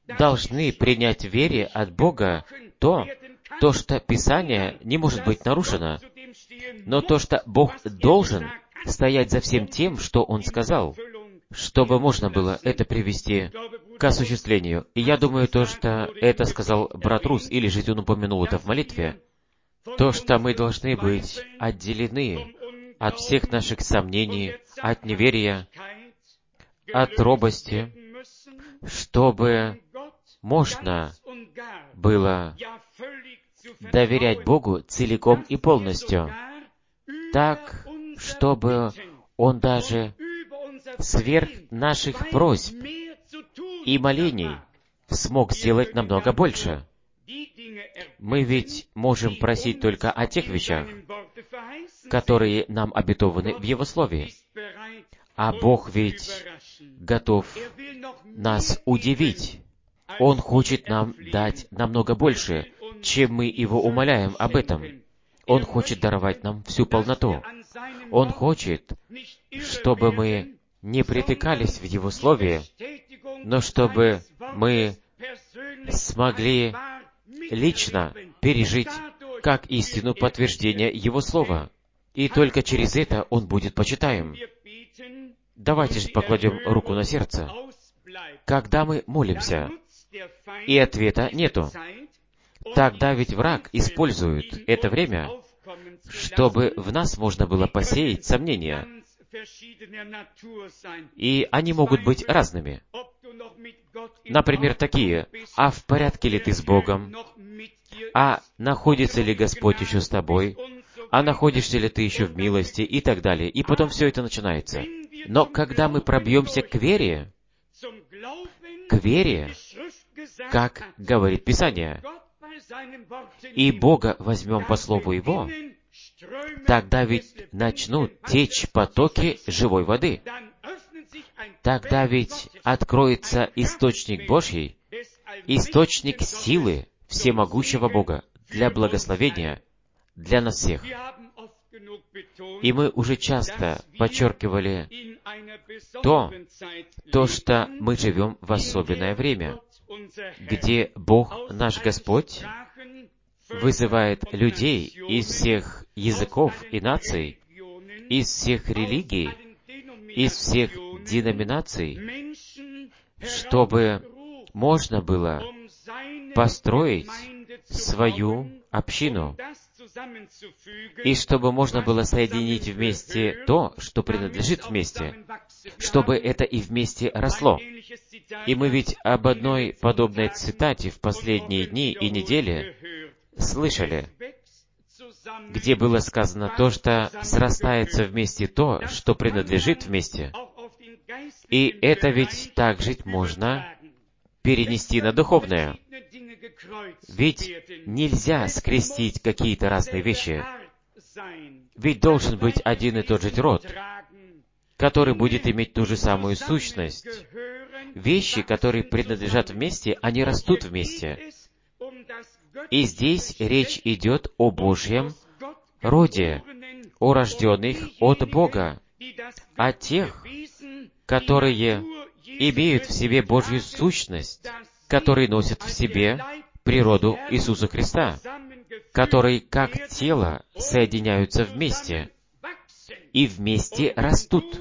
должны принять в вере от Бога то, что Писание не может быть нарушено, но то, что Бог должен стоять за всем тем, что Он сказал, чтобы можно было это привести к осуществлению. И я думаю, то, что это сказал брат Рус, или же он упомянул это в молитве, то, что мы должны быть отделены от всех наших сомнений, от неверия, от робости, чтобы можно было доверять Богу целиком и полностью, так, чтобы Он даже сверх наших просьб и молений смог сделать намного больше. Мы ведь можем просить только о тех вещах, которые нам обетованы в Его Слове. А Бог ведь готов нас удивить. Он хочет нам дать намного больше, чем мы Его умоляем об этом. Он хочет даровать нам всю полноту. Он хочет, чтобы мы не притыкались в Его Слове, но чтобы мы смогли лично пережить как истину подтверждения Его Слова. И только через это Он будет почитаем. Давайте же покладем руку на сердце. Когда мы молимся, и ответа нету, тогда ведь враг использует это время, чтобы в нас можно было посеять сомнения. И они могут быть разными. Например, такие: а в порядке ли ты с Богом? А находится ли Господь еще с тобой? А находишься ли ты еще в милости? И так далее. И потом все это начинается. Но когда мы пробьемся к вере, как говорит Писание, и Бога возьмем по слову Его, тогда ведь начнут течь потоки живой воды. Тогда ведь откроется источник Божий, источник силы всемогущего Бога для благословения, для нас всех. И мы уже часто подчеркивали то, что мы живем в особенное время, где Бог, наш Господь, вызывает людей из всех языков и наций, из всех религий, из всех деноминаций, чтобы можно было построить свою общину, и чтобы можно было соединить вместе то, что принадлежит вместе, чтобы это и вместе росло. И мы ведь об одной подобной цитате в последние дни и недели слышали, где было сказано то, что срастается вместе то, что принадлежит вместе. И это ведь также можно перенести на духовное. Ведь нельзя скрестить какие-то разные вещи. Ведь должен быть один и тот же род, который будет иметь ту же самую сущность. Вещи, которые принадлежат вместе, они растут вместе. И здесь речь идет о Божьем роде, о рожденных от Бога, о тех, которые имеют в себе Божью сущность, которые носят в себе природу Иисуса Христа, которые как тело соединяются вместе и вместе растут.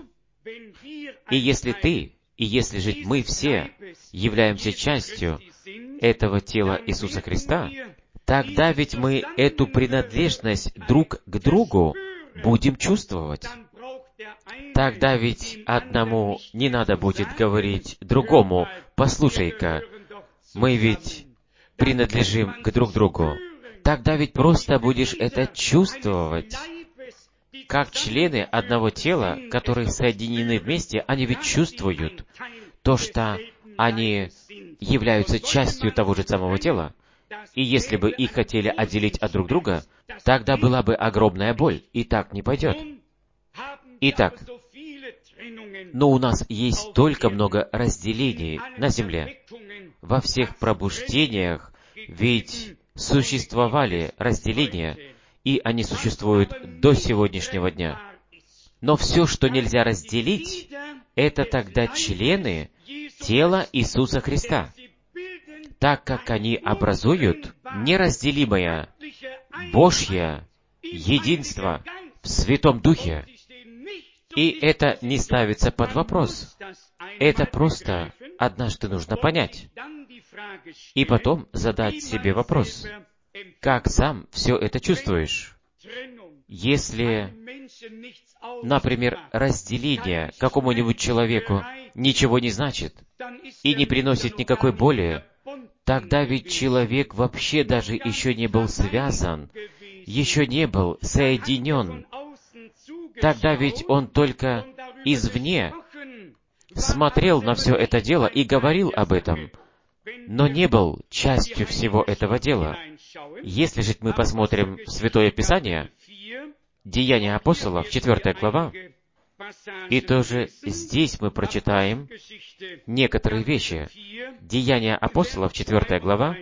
И если ты, и если же мы все являемся частью этого тела Иисуса Христа, тогда ведь мы эту принадлежность друг к другу будем чувствовать. Тогда ведь одному не надо будет говорить другому: «Послушай-ка, мы ведь принадлежим к друг другу». Тогда ведь просто будешь это чувствовать. Как члены одного тела, которые соединены вместе, они ведь чувствуют то, что они являются частью того же самого тела. И если бы их хотели отделить от друг друга, тогда была бы огромная боль, и так не пойдет. Итак, но у нас есть столько много разделений на земле. Во всех пробуждениях ведь существовали разделения, и они существуют до сегодняшнего дня. Но все, что нельзя разделить, это тогда члены тела Иисуса Христа. так как они образуют неразделимое Божье единство в Святом Духе. И это не ставится под вопрос. Это просто однажды нужно понять. И потом задать себе вопрос, как сам все это чувствуешь? Если, например, разделение какому-нибудь человеку ничего не значит и не приносит никакой боли, тогда ведь человек вообще даже еще не был связан, еще не был соединен. Тогда ведь он только извне смотрел на все это дело и говорил об этом, но не был частью всего этого дела. Если же мы посмотрим Святое Писание, Деяния апостолов, 4 глава, и тоже здесь мы прочитаем некоторые вещи. Деяния апостолов, 4 глава,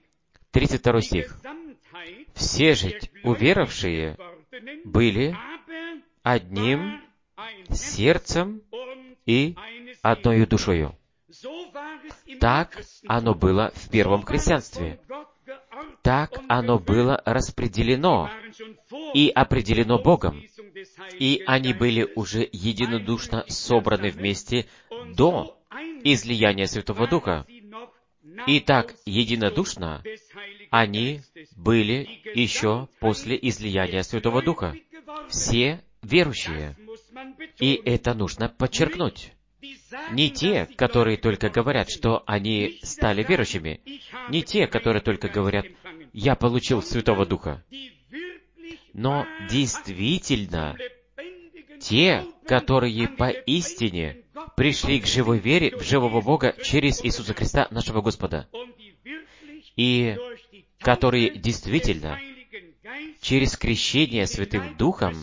32 стих. «Все же уверовавшие были одним сердцем и одною душою». Так оно было в первом христианстве. Так оно было распределено и определено Богом. И они были уже единодушно собраны вместе до излияния Святого Духа. И так единодушно они были еще после излияния Святого Духа. Все верующие. И это нужно подчеркнуть. Не те, которые только говорят, что они стали верующими. Не те, которые только говорят, «Я получил Святого Духа». Но действительно, те, которые поистине пришли к живой вере в живого Бога через Иисуса Христа, нашего Господа, и которые действительно через крещение Святым Духом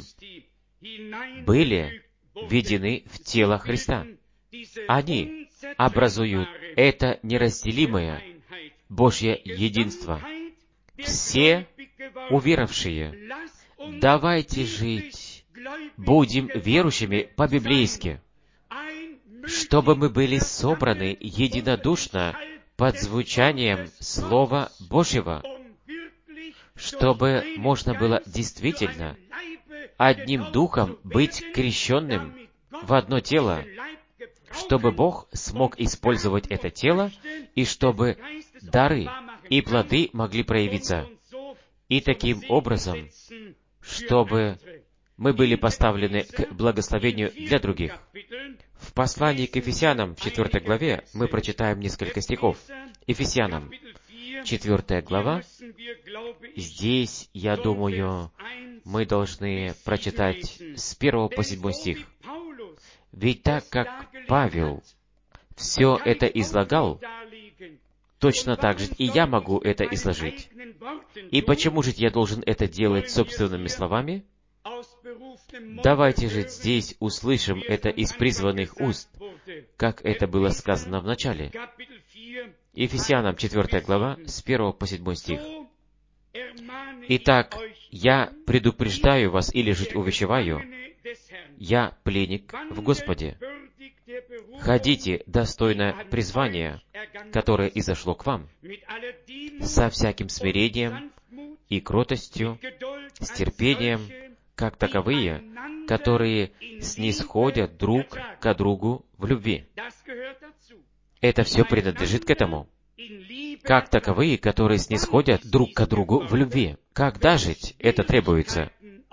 были введены в тело Христа. Они образуют это неразделимое Божье единство. Все уверовавшие, давайте жить, будем верующими по-библейски, чтобы мы были собраны единодушно под звучанием Слова Божьего, чтобы можно было действительно одним духом быть крещенным в одно тело, чтобы Бог смог использовать это тело, и чтобы дары и плоды могли проявиться. И таким образом, чтобы мы были поставлены к благословению для других. В послании к Ефесянам, в 4 главе, мы прочитаем несколько стихов. Ефесянам, 4 глава. Здесь, я думаю, мы должны прочитать с 1 по 7 стих. «Ведь так как Павел все это излагал, точно так же и я могу это изложить. И почему же я должен это делать собственными словами? Давайте же здесь услышим это из призванных уст, как это было сказано в начале». Ефесянам 4 глава, с 1 по 7 стих. «Итак, я предупреждаю вас или же увещеваю, я пленник в Господе. Ходите достойно призвания, которое изошло к вам, со всяким смирением и кротостью, с терпением, как таковые, которые снисходят друг к другу в любви». Это все принадлежит к этому. Как таковые, которые снисходят друг к другу в любви. Когда же это требуется?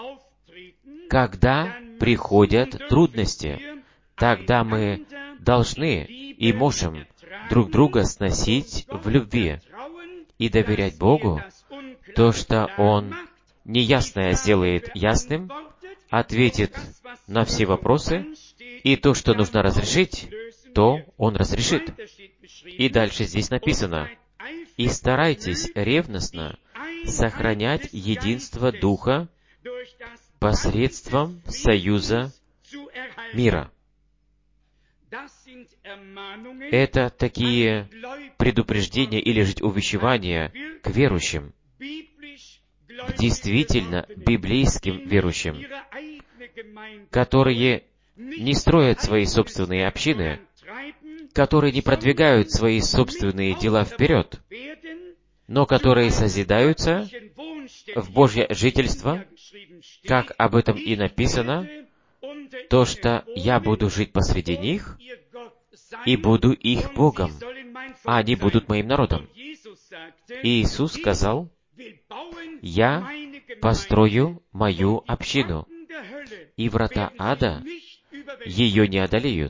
Когда приходят трудности, тогда мы должны и можем друг друга сносить в любви и доверять Богу, то, что Он неясное сделает ясным, ответит на все вопросы, и то, что нужно разрешить, то Он разрешит. И дальше здесь написано: «И старайтесь ревностно сохранять единство Духа посредством союза мира». Это такие предупреждения или же увещевания к верующим, к действительно библейским верующим, которые не строят свои собственные общины, которые не продвигают свои собственные дела вперед, но которые созидаются в Божье жительство, как об этом и написано, то, что «я буду жить посреди них, и буду их Богом, а они будут моим народом». И Иисус сказал: «Я построю мою общину, и врата ада ее не одолеют».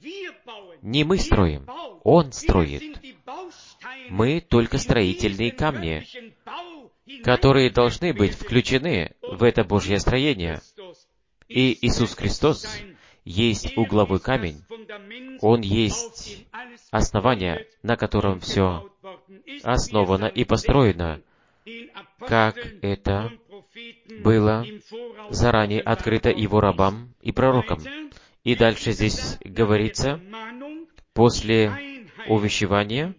Не мы строим, Он строит. Мы только строительные камни, которые должны быть включены в это Божье строение. И Иисус Христос есть угловой камень. Он есть основание, на котором все основано и построено, как это было заранее открыто Его рабам и пророкам. И дальше здесь говорится, после увещевания,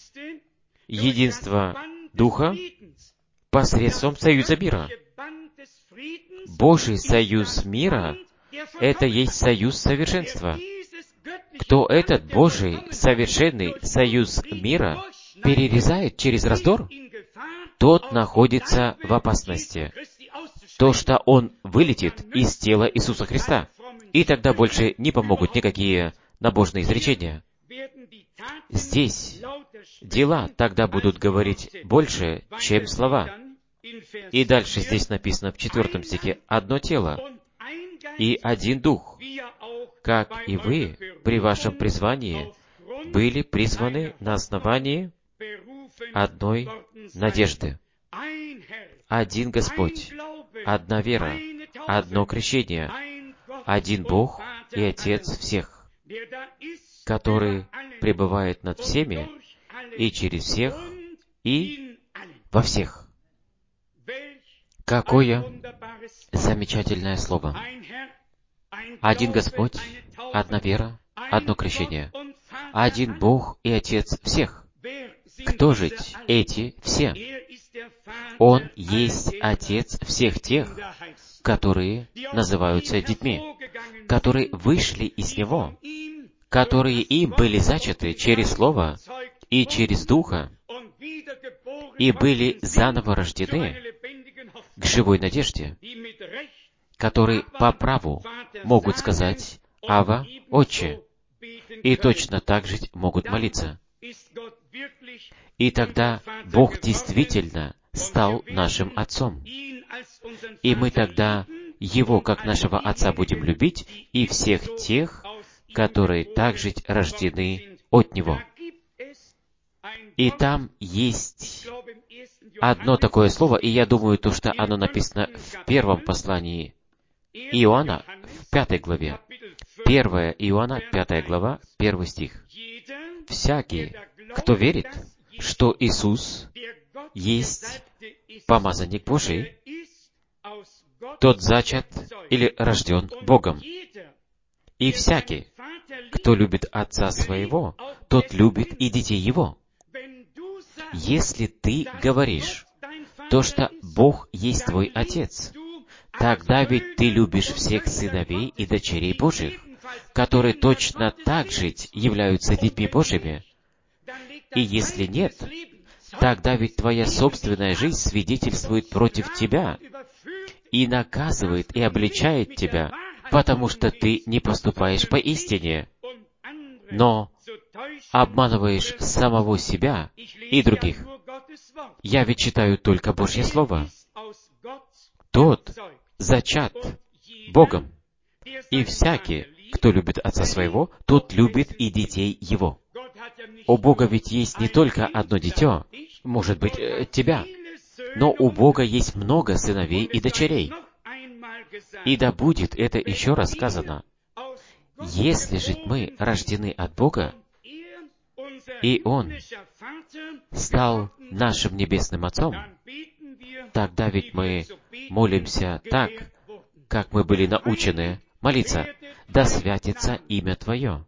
единства Духа посредством союза мира. Божий союз мира — это есть союз совершенства. Кто этот Божий совершенный союз мира перерезает через раздор, тот находится в опасности. То, что он вылетит из тела Иисуса Христа. И тогда больше не помогут никакие набожные изречения. Здесь дела тогда будут говорить больше, чем слова. И дальше здесь написано в 4 стихе: «Одно тело и один дух, как и вы при вашем призвании были призваны на основании одной надежды. Один Господь, одна вера, одно крещение, один Бог и Отец всех, который пребывает над всеми и через всех и во всех». Какое замечательное слово! Один Господь, одна вера, одно крещение, один Бог и Отец всех. Кто же эти все? Он есть Отец всех тех, которые называются детьми, которые вышли из Него, которые им были зачаты через Слово и через Духа, и были заново рождены к живой надежде, которые по праву могут сказать «Ава, Отче», и точно так же могут молиться. И тогда Бог действительно стал нашим Отцом. И мы тогда Его, как нашего Отца, будем любить, и всех тех, которые также рождены от Него. И там есть одно такое слово, и я думаю, то, что оно написано в первом послании Иоанна, в 5 главе. 1 Иоанна, 5 глава, 1 стих. «Всякий, кто верит, что Иисус есть помазанник Божий, тот зачат или рожден Богом. И всякий, кто любит Отца Своего, тот любит и детей Его». Если ты говоришь то, что Бог есть твой Отец, тогда ведь ты любишь всех сыновей и дочерей Божьих, которые точно так же являются детьми Божьими. И если нет, тогда ведь твоя собственная жизнь свидетельствует против тебя и наказывает и обличает тебя, потому что ты не поступаешь по истине, но обманываешь самого себя и других. Я ведь читаю только Божье Слово. Тот зачат Богом, и всякий, кто любит Отца Своего, тот любит и детей Его. У Бога ведь есть не только одно дитё, может быть, тебя, но у Бога есть много сыновей и дочерей. И да будет это еще раз сказано. Если же мы рождены от Бога, и Он стал нашим Небесным Отцом, тогда ведь мы молимся так, как мы были научены молиться: «Да святится имя Твое,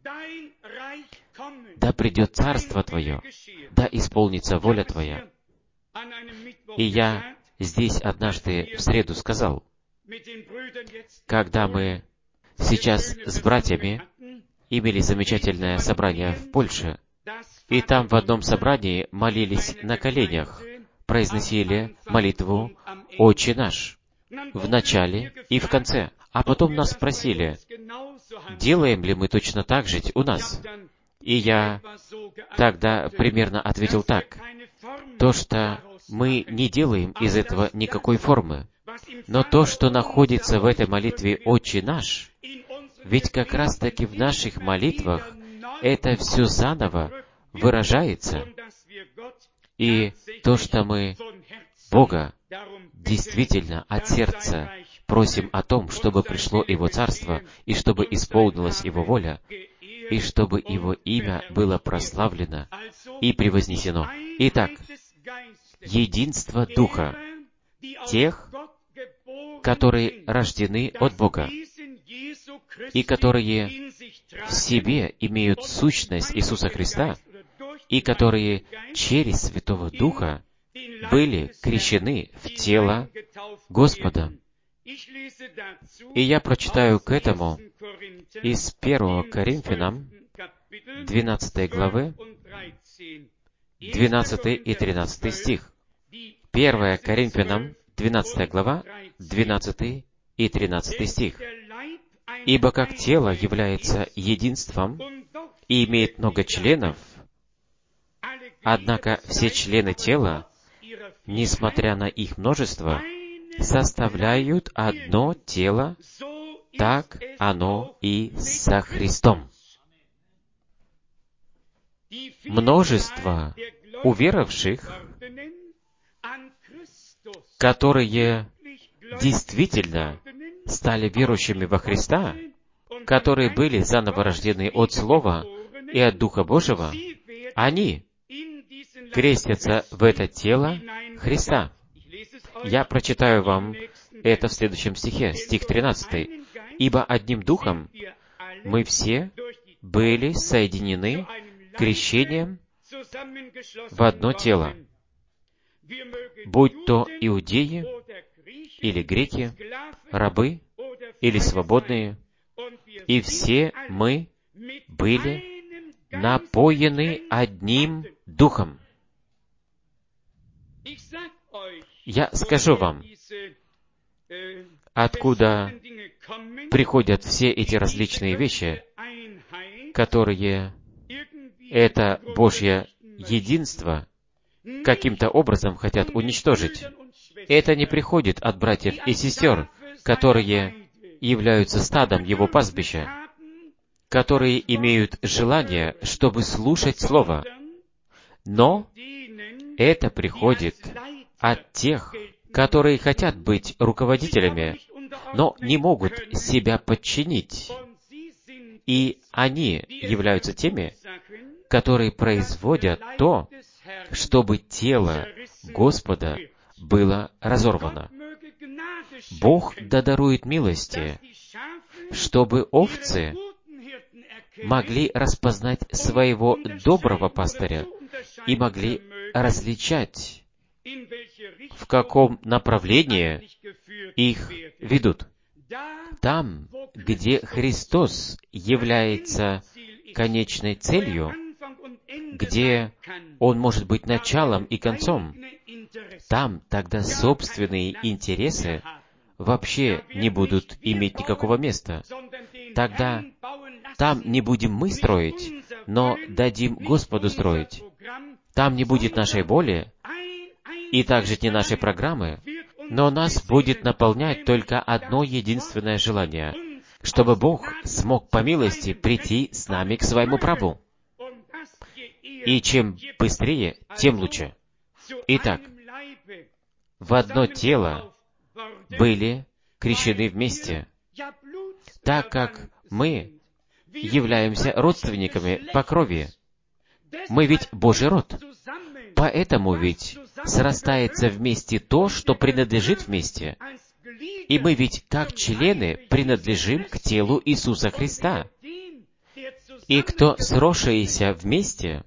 да придет Царство Твое, да исполнится воля Твоя». И я здесь однажды в среду сказал, когда мы сейчас с братьями имели замечательное собрание в Польше, и там в одном собрании молились на коленях, произносили молитву «Отче наш» в начале и в конце. А потом нас спросили, делаем ли мы точно так же у нас. И я тогда примерно ответил так: то, что мы не делаем из этого никакой формы, но то, что находится в этой молитве «Отче наш», ведь как раз-таки в наших молитвах это все заново выражается. И то, что мы Бога действительно от сердца просим о том, чтобы пришло Его Царство, и чтобы исполнилась Его воля, и чтобы Его имя было прославлено и превознесено. Итак, единство Духа тех, которые рождены от Бога, и которые в себе имеют сущность Иисуса Христа, и которые через Святого Духа были крещены в тело Господа. И я прочитаю к этому из 1 Коринфянам, 12 главы, 12 и 13 стих. 1 Коринфянам, 12 глава, 12 и 13 стих. «Ибо как тело является единством и имеет много членов, однако все члены тела, несмотря на их множество, составляют одно тело, так оно и со Христом». Множество уверовавших, которые действительно стали верующими во Христа, которые были заново рождены от Слова и от Духа Божьего, они крестятся в это тело Христа. Я прочитаю вам это в следующем стихе, стих 13. «Ибо одним Духом мы все были соединены крещением в одно тело, будь то иудеи или греки, рабы или свободные, и все мы были напоены одним Духом». Я скажу вам, откуда приходят все эти различные вещи, которые это Божье единство каким-то образом хотят уничтожить. Это не приходит от братьев и сестер, которые являются стадом Его пастбища, которые имеют желание, чтобы слушать Слово. Но это приходит от тех, которые хотят быть руководителями, но не могут себя подчинить. И они являются теми, которые производят то, чтобы тело Господа было разорвано. Бог да дарует милости, чтобы овцы могли распознать своего доброго пастыря и могли различать, в каком направлении их ведут. Там, где Христос является конечной целью, где Он может быть началом и концом, там тогда собственные интересы вообще не будут иметь никакого места. Тогда там не будем мы строить, но дадим Господу строить. Там не будет нашей воли, и также не нашей программы, но нас будет наполнять только одно единственное желание, чтобы Бог смог по милости прийти с нами к своему праву. И чем быстрее, тем лучше. Итак, в одно тело были крещены вместе, так как мы являемся родственниками по крови. Мы ведь Божий род. Поэтому ведь срастается вместе то, что принадлежит вместе. И мы ведь, как члены, принадлежим к телу Иисуса Христа. И кто сросшиеся вместе,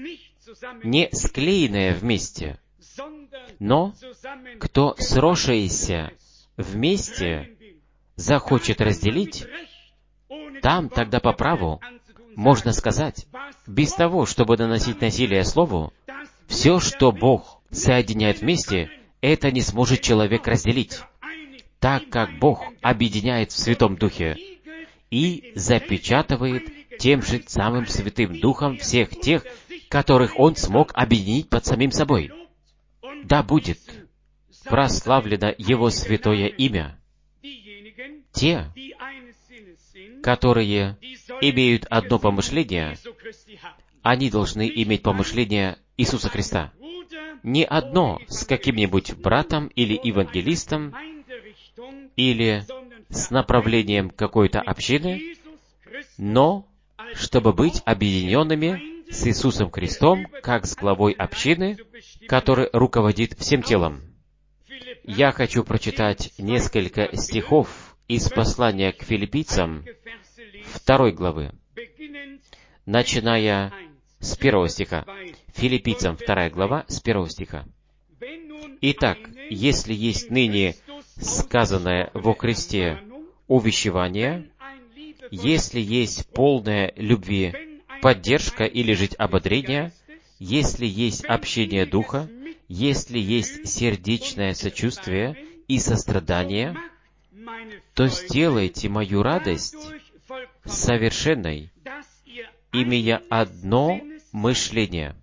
не склеенные вместе, но кто сросшиеся вместе захочет разделить, там тогда по праву можно сказать, без того, чтобы наносить насилие Слову, все, что Бог соединяет вместе, это не сможет человек разделить, так как Бог объединяет в Святом Духе и запечатывает тем же самым Святым Духом всех тех, которых Он смог объединить под самим собой. Да будет прославлено Его святое имя. Те, которые имеют одно помышление, они должны иметь помышление Иисуса Христа. Не одно с каким-нибудь братом или евангелистом, или с направлением какой-то общины, но чтобы быть объединенными с Иисусом Христом, как с главой общины, который руководит всем телом. Я хочу прочитать несколько стихов из послания к филиппийцам 2 главы, начиная с 1 стиха. Филиппийцам 2 глава, с 1 стиха. «Итак, если есть ныне сказанное во Христе увещевание, если есть полная любви поддержка или жить ободрение, если есть общение Духа, если есть сердечное сочувствие и сострадание, то сделайте мою радость совершенной, имея одно мышление,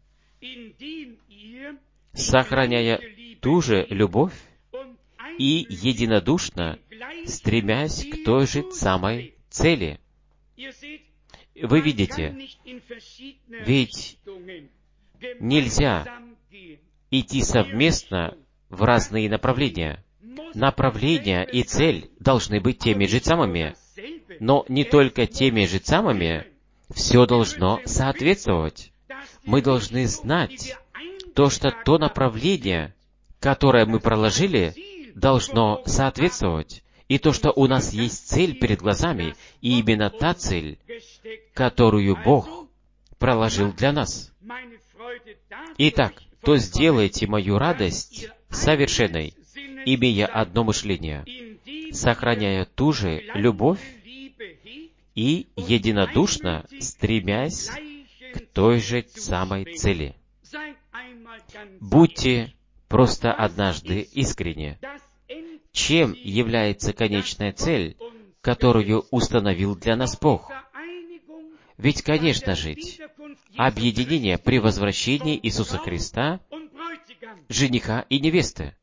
сохраняя ту же любовь и единодушно стремясь к той же самой цели». Вы видите, ведь нельзя идти совместно в разные направления. Направления и цель должны быть теми же самыми, но не только теми же самыми, все должно соответствовать. Мы должны знать то, что то направление, которое мы проложили, должно соответствовать. И то, что у нас есть цель перед глазами, и именно та цель, которую Бог проложил для нас. Итак, то сделайте мою радость совершенной, имея одно мышление, сохраняя ту же любовь и единодушно стремясь к той же самой цели. Будьте просто однажды искренни. Чем является конечная цель, которую установил для нас Бог? Ведь, конечно же, объединение при возвращении Иисуса Христа, жениха и невесты.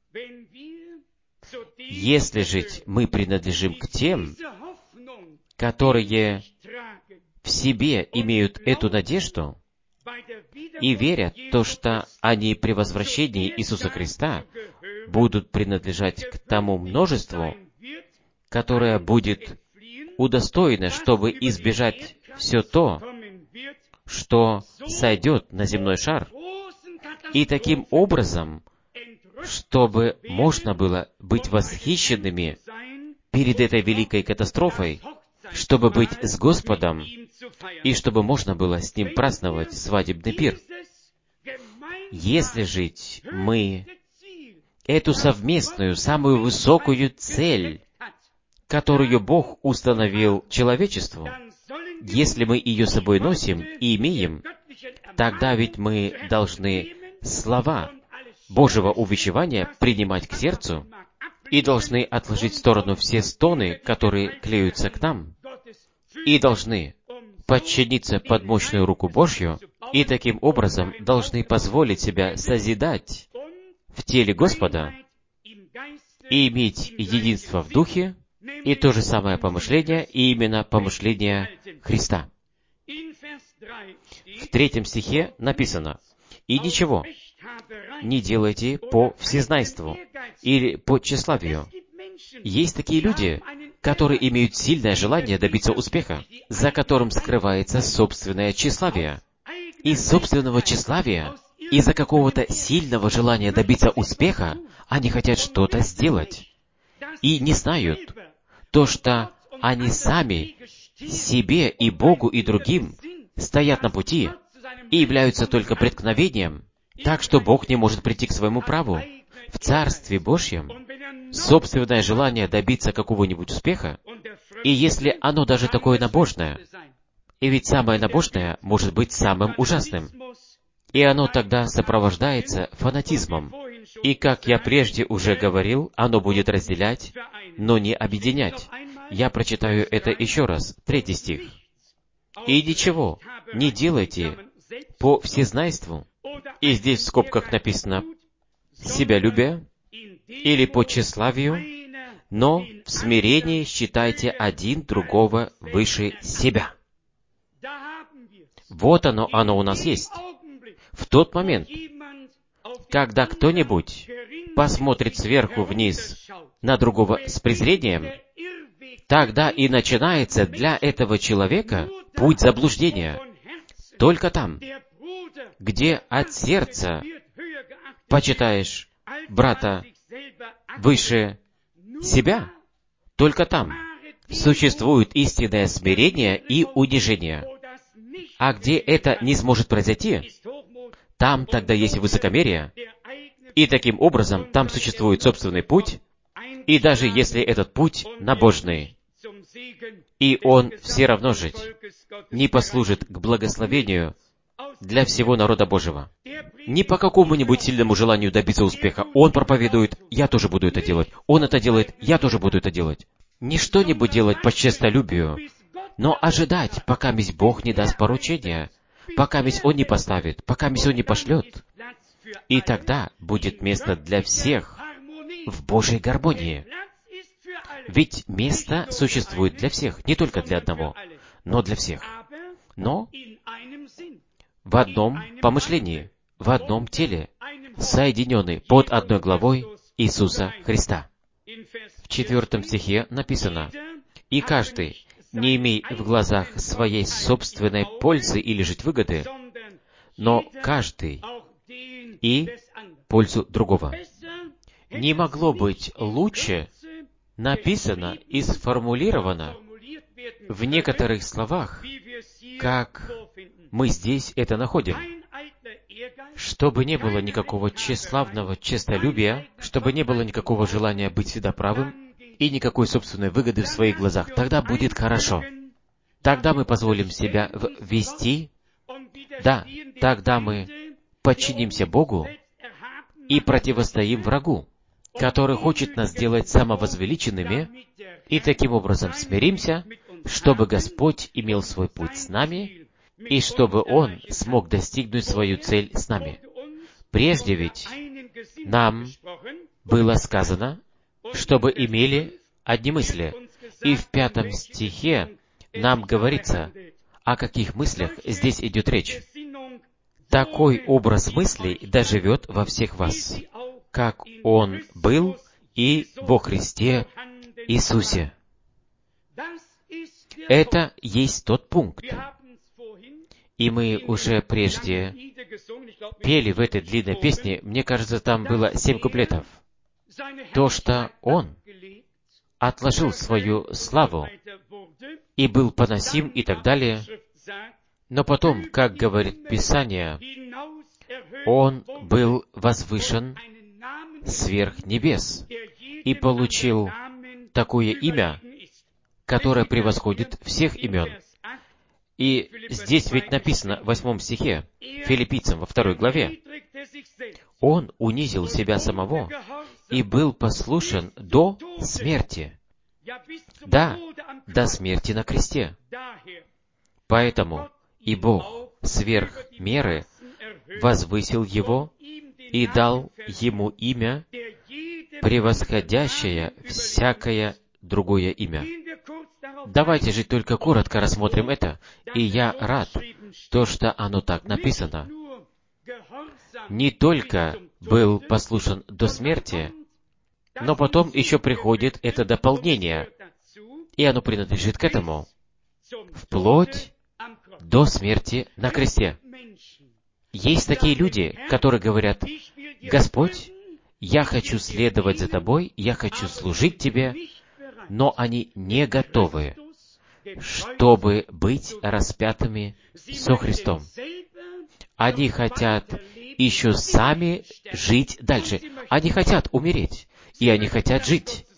Если же мы принадлежим к тем, которые в себе имеют эту надежду и верят в то, что они при возвращении Иисуса Христа будут принадлежать к тому множеству, которое будет удостоено, чтобы избежать все то, что сойдет на земной шар, и таким образом, чтобы можно было быть восхищенными перед этой великой катастрофой, чтобы быть с Господом, и чтобы можно было с Ним праздновать свадебный пир. Если жить мы эту совместную, самую высокую цель, которую Бог установил человечеству, если мы ее с собой носим и имеем, тогда ведь мы должны слова Божьего увещевания принимать к сердцу и должны отложить в сторону все стоны, которые клеются к нам, и должны подчиниться под мощную руку Божью, и таким образом должны позволить себя созидать в теле Господа и иметь единство в Духе, и то же самое помышление, и именно помышление Христа. В 3 стихе написано: «И ничего не делайте по всезнайству или по тщеславию». Есть такие люди, которые имеют сильное желание добиться успеха, за которым скрывается собственное тщеславие. Из собственного тщеславия, из-за какого-то сильного желания добиться успеха, они хотят что-то сделать. И не знают то, что они сами себе и Богу и другим стоят на пути и являются только преткновением, так что Бог не может прийти к своему праву. В Царстве Божьем собственное желание добиться какого-нибудь успеха, и если оно даже такое набожное, И ведь самое набожное может быть самым ужасным. И оно тогда сопровождается фанатизмом. И, как я прежде уже говорил, оно будет разделять, но не объединять. Я прочитаю это еще раз, 3 стих. «И ничего не делайте по всезнайству». И здесь в скобках написано «себялюбие» или «по тщеславию», но в смирении считайте один другого выше себя. Вот оно у нас есть. В тот момент, когда кто-нибудь посмотрит сверху вниз на другого с презрением, тогда и начинается для этого человека путь заблуждения. Только там, где от сердца почитаешь брата выше себя, только там существует истинное смирение и унижение. А где это не сможет произойти, там тогда есть высокомерие, и таким образом там существует собственный путь, и даже если этот путь набожный, и он все равно же не послужит к благословению для всего народа Божьего. Не по какому-нибудь сильному желанию добиться успеха. Он проповедует, я тоже буду это делать. Он это делает, я тоже буду это делать. Не что-нибудь делать по честолюбию, но ожидать, пока мись Бог не даст поручения, пока мись Он не поставит, пока мись Он не пошлет. И тогда будет место для всех в Божьей гармонии. Ведь место существует для всех, не только для одного, но для всех. Но в одном помышлении, в одном теле, соединены под одной главой Иисуса Христа. В 4 стихе написано: «И каждый, не имей в глазах своей собственной пользы или жить выгоды, но каждый и пользу другого». Не могло быть лучше написано и сформулировано в некоторых словах, как мы здесь это находим. Чтобы не было никакого тщеславного честолюбия, чтобы не было никакого желания быть всегда правым и никакой собственной выгоды в своих глазах. Тогда будет хорошо. Тогда мы позволим себя вести. Да, тогда мы подчинимся Богу и противостоим врагу, который хочет нас сделать самовозвеличенными, и таким образом смиримся, чтобы Господь имел свой путь с нами, и чтобы Он смог достигнуть свою цель с нами. Прежде ведь нам было сказано, чтобы имели одни мысли. И в 5 стихе нам говорится, о каких мыслях здесь идет речь. Такой образ мыслей доживет во всех вас, как Он был и во Христе Иисусе. Это есть тот пункт. И мы уже прежде пели в этой длинной песне, мне кажется, там было 7 куплетов. То, что Он отложил свою славу и был поносим и так далее, но потом, как говорит Писание, Он был возвышен сверх небес и получил такое имя, которое превосходит всех имен. И здесь ведь написано в 8 стихе, Филиппийцам во 2 главе, Он унизил себя самого и был послушен до смерти. Да, до смерти на кресте. Поэтому и Бог сверх меры возвысил Его и дал Ему имя, превосходящее всякое другое имя. Давайте же только коротко рассмотрим это, и я рад, то, что оно так написано. Не только был послушен до смерти, но потом еще приходит это дополнение, и оно принадлежит к этому, вплоть до смерти на кресте. Есть такие люди, которые говорят: «Господь, я хочу следовать за Тобой, я хочу служить Тебе», но они не готовы, чтобы быть распятыми со Христом. Они хотят еще сами жить дальше. Они хотят умереть, и они хотят жить.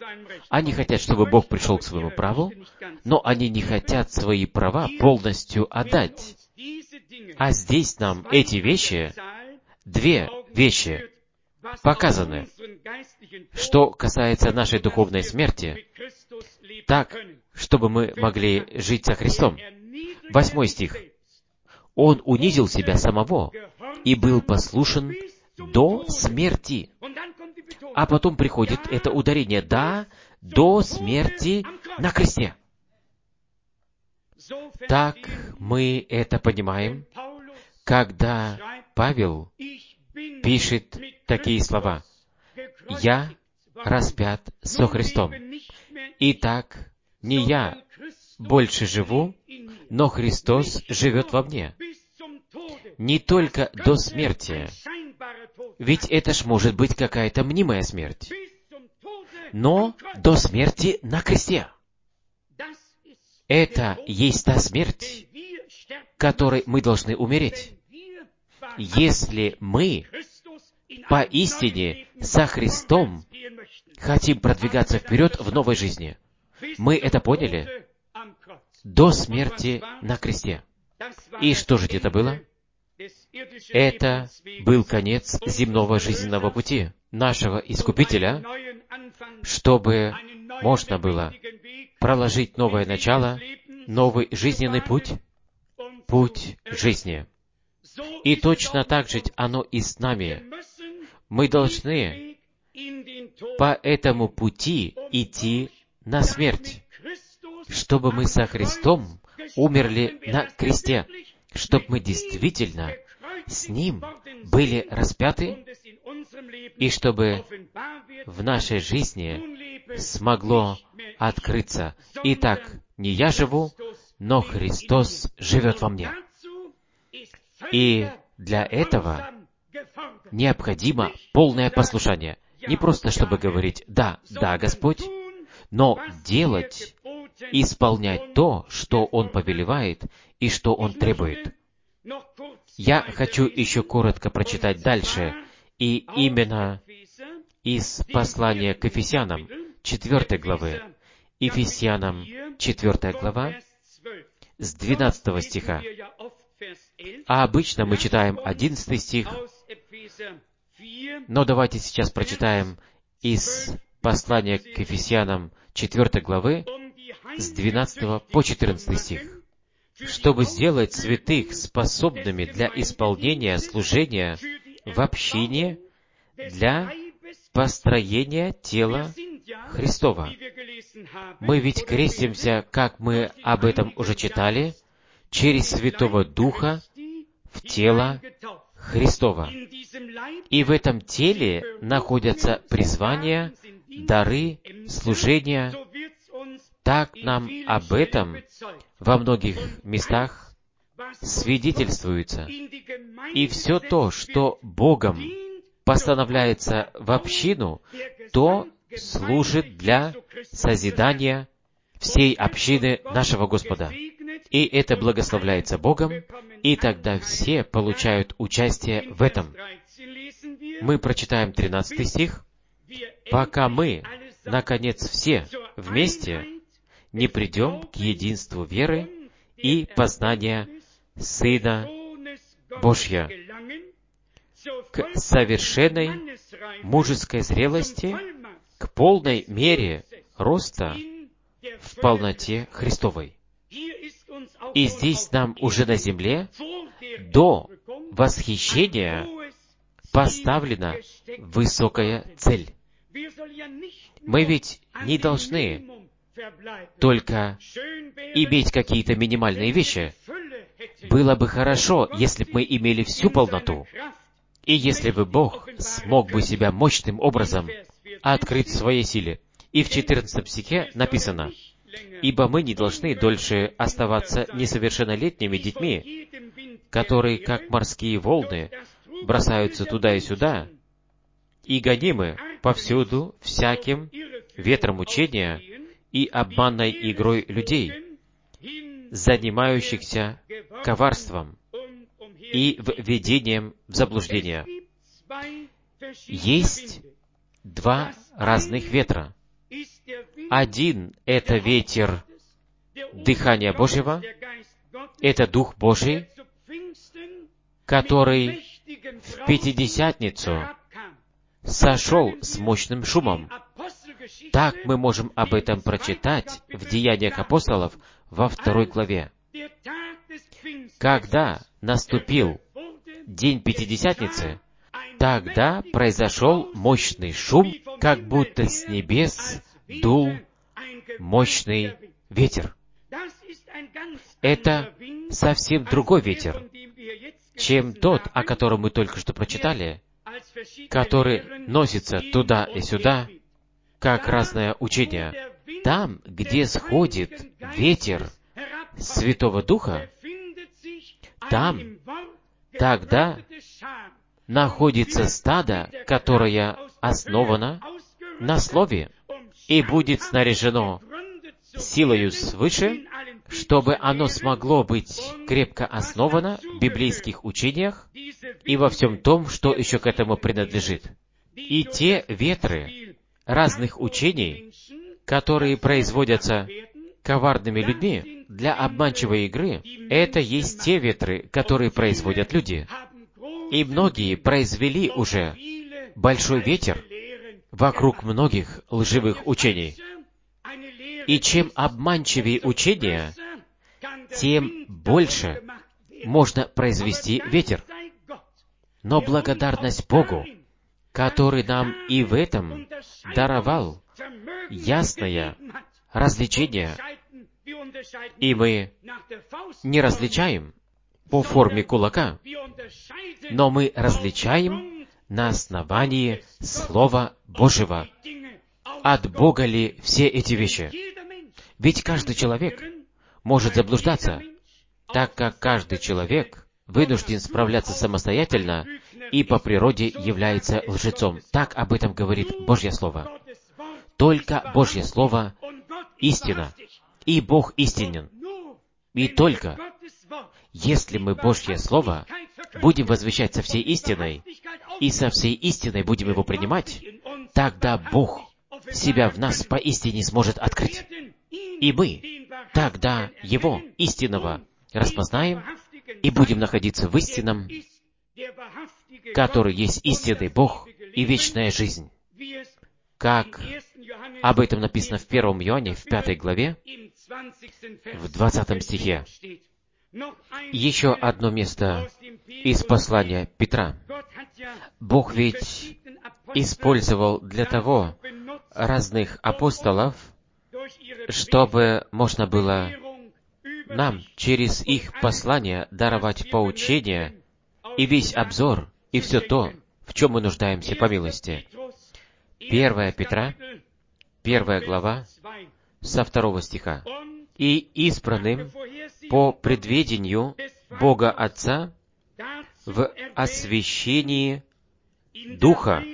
Они хотят, чтобы Бог пришел к своему праву, но они не хотят свои права полностью отдать. А здесь нам эти вещи, две вещи, показаны, что касается нашей духовной смерти, так, чтобы мы могли жить со Христом. 8 стих. Он унизил себя самого и был послушен до смерти. А потом приходит это ударение «да», до смерти на кресте. Так мы это понимаем, когда Павел пишет такие слова: «Я распят со Христом. Итак, не я больше живу, но Христос живет во мне». Не только до смерти, ведь это ж может быть какая-то мнимая смерть, но до смерти на кресте. Это есть та смерть, которой мы должны умереть. Если мы поистине со Христом хотим продвигаться вперед в новой жизни, мы это поняли до смерти на кресте. И что же это было? Это был конец земного жизненного пути нашего Искупителя, чтобы можно было проложить новое начало, новый жизненный путь, путь жизни. И точно так же оно и с нами. Мы должны по этому пути идти на смерть, чтобы мы со Христом умерли на кресте, чтобы мы действительно с Ним были распяты, и чтобы в нашей жизни смогло открыться: «Итак, не я живу, но Христос живет во мне». И для этого необходимо полное послушание. Не просто чтобы говорить «Да, да, Господь», но делать, исполнять то, что Он повелевает и что Он требует. Я хочу еще коротко прочитать дальше, и именно из послания к Ефесянам, 4 главы. Ефесянам, 4 глава, с 12 стиха. А обычно мы читаем 11 стих, но давайте сейчас прочитаем из послания к Ефесянам, 4 главы, с 12 по 14 стих. «Чтобы сделать святых способными для исполнения служения в общине для построения тела Христова». Мы ведь крестимся, как мы об этом уже читали, через Святого Духа в тело Христова. И в этом теле находятся призвания, дары, служения. Так нам об этом во многих местах свидетельствуется. И все то, что Богом постановляется в общину, то служит для созидания всей общины нашего Господа. И это благословляется Богом, и тогда все получают участие в этом. Мы прочитаем 13 стих. «Пока мы, наконец, все вместе не придем к единству веры и познания Сына Божьего, к совершенной мужеской зрелости, к полной мере роста в полноте Христовой». И здесь нам уже на земле до восхищения поставлена высокая цель. Мы ведь не должны только иметь какие-то минимальные вещи. Было бы хорошо, если бы мы имели всю полноту, и если бы Бог смог бы себя мощным образом открыть в своей силе. И в 14 стихе написано: «Ибо мы не должны дольше оставаться несовершеннолетними детьми, которые, как морские волны, бросаются туда и сюда, и гонимы повсюду всяким ветром учения и обманной игрой людей, занимающихся коварством и введением в заблуждение». Есть два разных ветра. Один — это ветер дыхания Божьего, это Дух Божий, который в Пятидесятницу сошел с мощным шумом. Так мы можем об этом прочитать в Деяниях апостолов во 2 главе. Когда наступил день Пятидесятницы, тогда произошел мощный шум, как будто с небес дул мощный ветер. Это совсем другой ветер, чем тот, о котором мы только что прочитали, который носится туда и сюда, как разное учение. Там, где сходит ветер Святого Духа, там тогда находится стадо, которое основано на Слове и будет снаряжено силою свыше, чтобы оно смогло быть крепко основано в библейских учениях и во всем том, что еще к этому принадлежит. И те ветры разных учений, которые производятся коварными людьми для обманчивой игры, это есть те ветры, которые производят люди. И многие произвели уже большой ветер вокруг многих лживых учений. И чем обманчивее учение, тем больше можно произвести ветер. Но благодарность Богу, который нам и в этом даровал ясное различение, и мы не различаем по форме кулака, но мы различаем на основании Слова Божьего. От Бога ли все эти вещи? Ведь каждый человек может заблуждаться, так как каждый человек вынужден справляться самостоятельно и по природе является лжецом. Так об этом говорит Божье Слово. Только Божье Слово истина, и Бог истинен. И только если мы Божье Слово будем возвещать со всей истиной, и со всей истиной будем его принимать, тогда Бог себя в нас поистине сможет открыть. И мы тогда Его истинного распознаем и будем находиться в истинном, который есть истинный Бог и вечная жизнь. Как об этом написано в 1 Иоанне, в 5 главе, в 20 стихе. Еще одно место из послания Петра. Бог ведь использовал для того разных апостолов, чтобы можно было нам через их послания даровать поучение и весь обзор, и все то, в чем мы нуждаемся по милости. 1 Петра, 1 глава, со 2 стиха. «И избранным по предведению Бога Отца в освящении Духа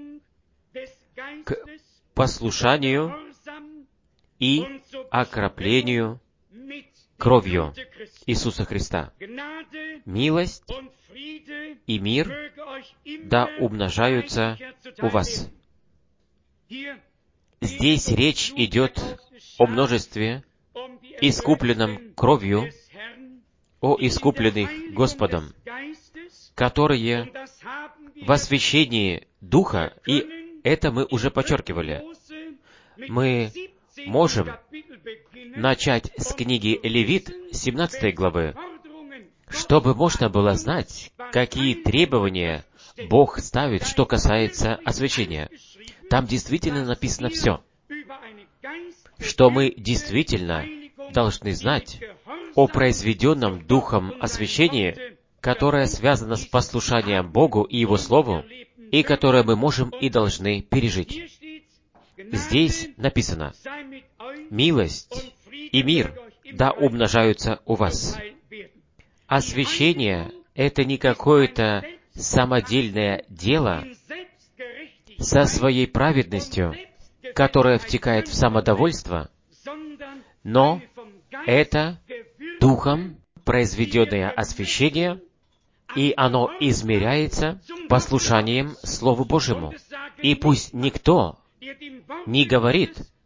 к послушанию и окроплению кровью Иисуса Христа. Милость и мир да умножаются у вас». Здесь речь идет о множестве, искупленном кровью, о искупленных Господом, которые в освящении Духа, и это мы уже подчеркивали. Мы можем начать с книги Левит, 17 главы, чтобы можно было знать, какие требования Бог ставит, что касается освящения. Там действительно написано все, что мы действительно должны знать о произведенном Духом освящении, которое связано с послушанием Богу и Его Слову, и которое мы можем и должны пережить. Здесь написано: «Милость и мир да умножаются у вас». Освящение — это не какое-то самодельное дело со своей праведностью, которая втекает в самодовольство, но это Духом произведенное освящение, и оно измеряется послушанием Слову Божьему. И пусть никто не говорит,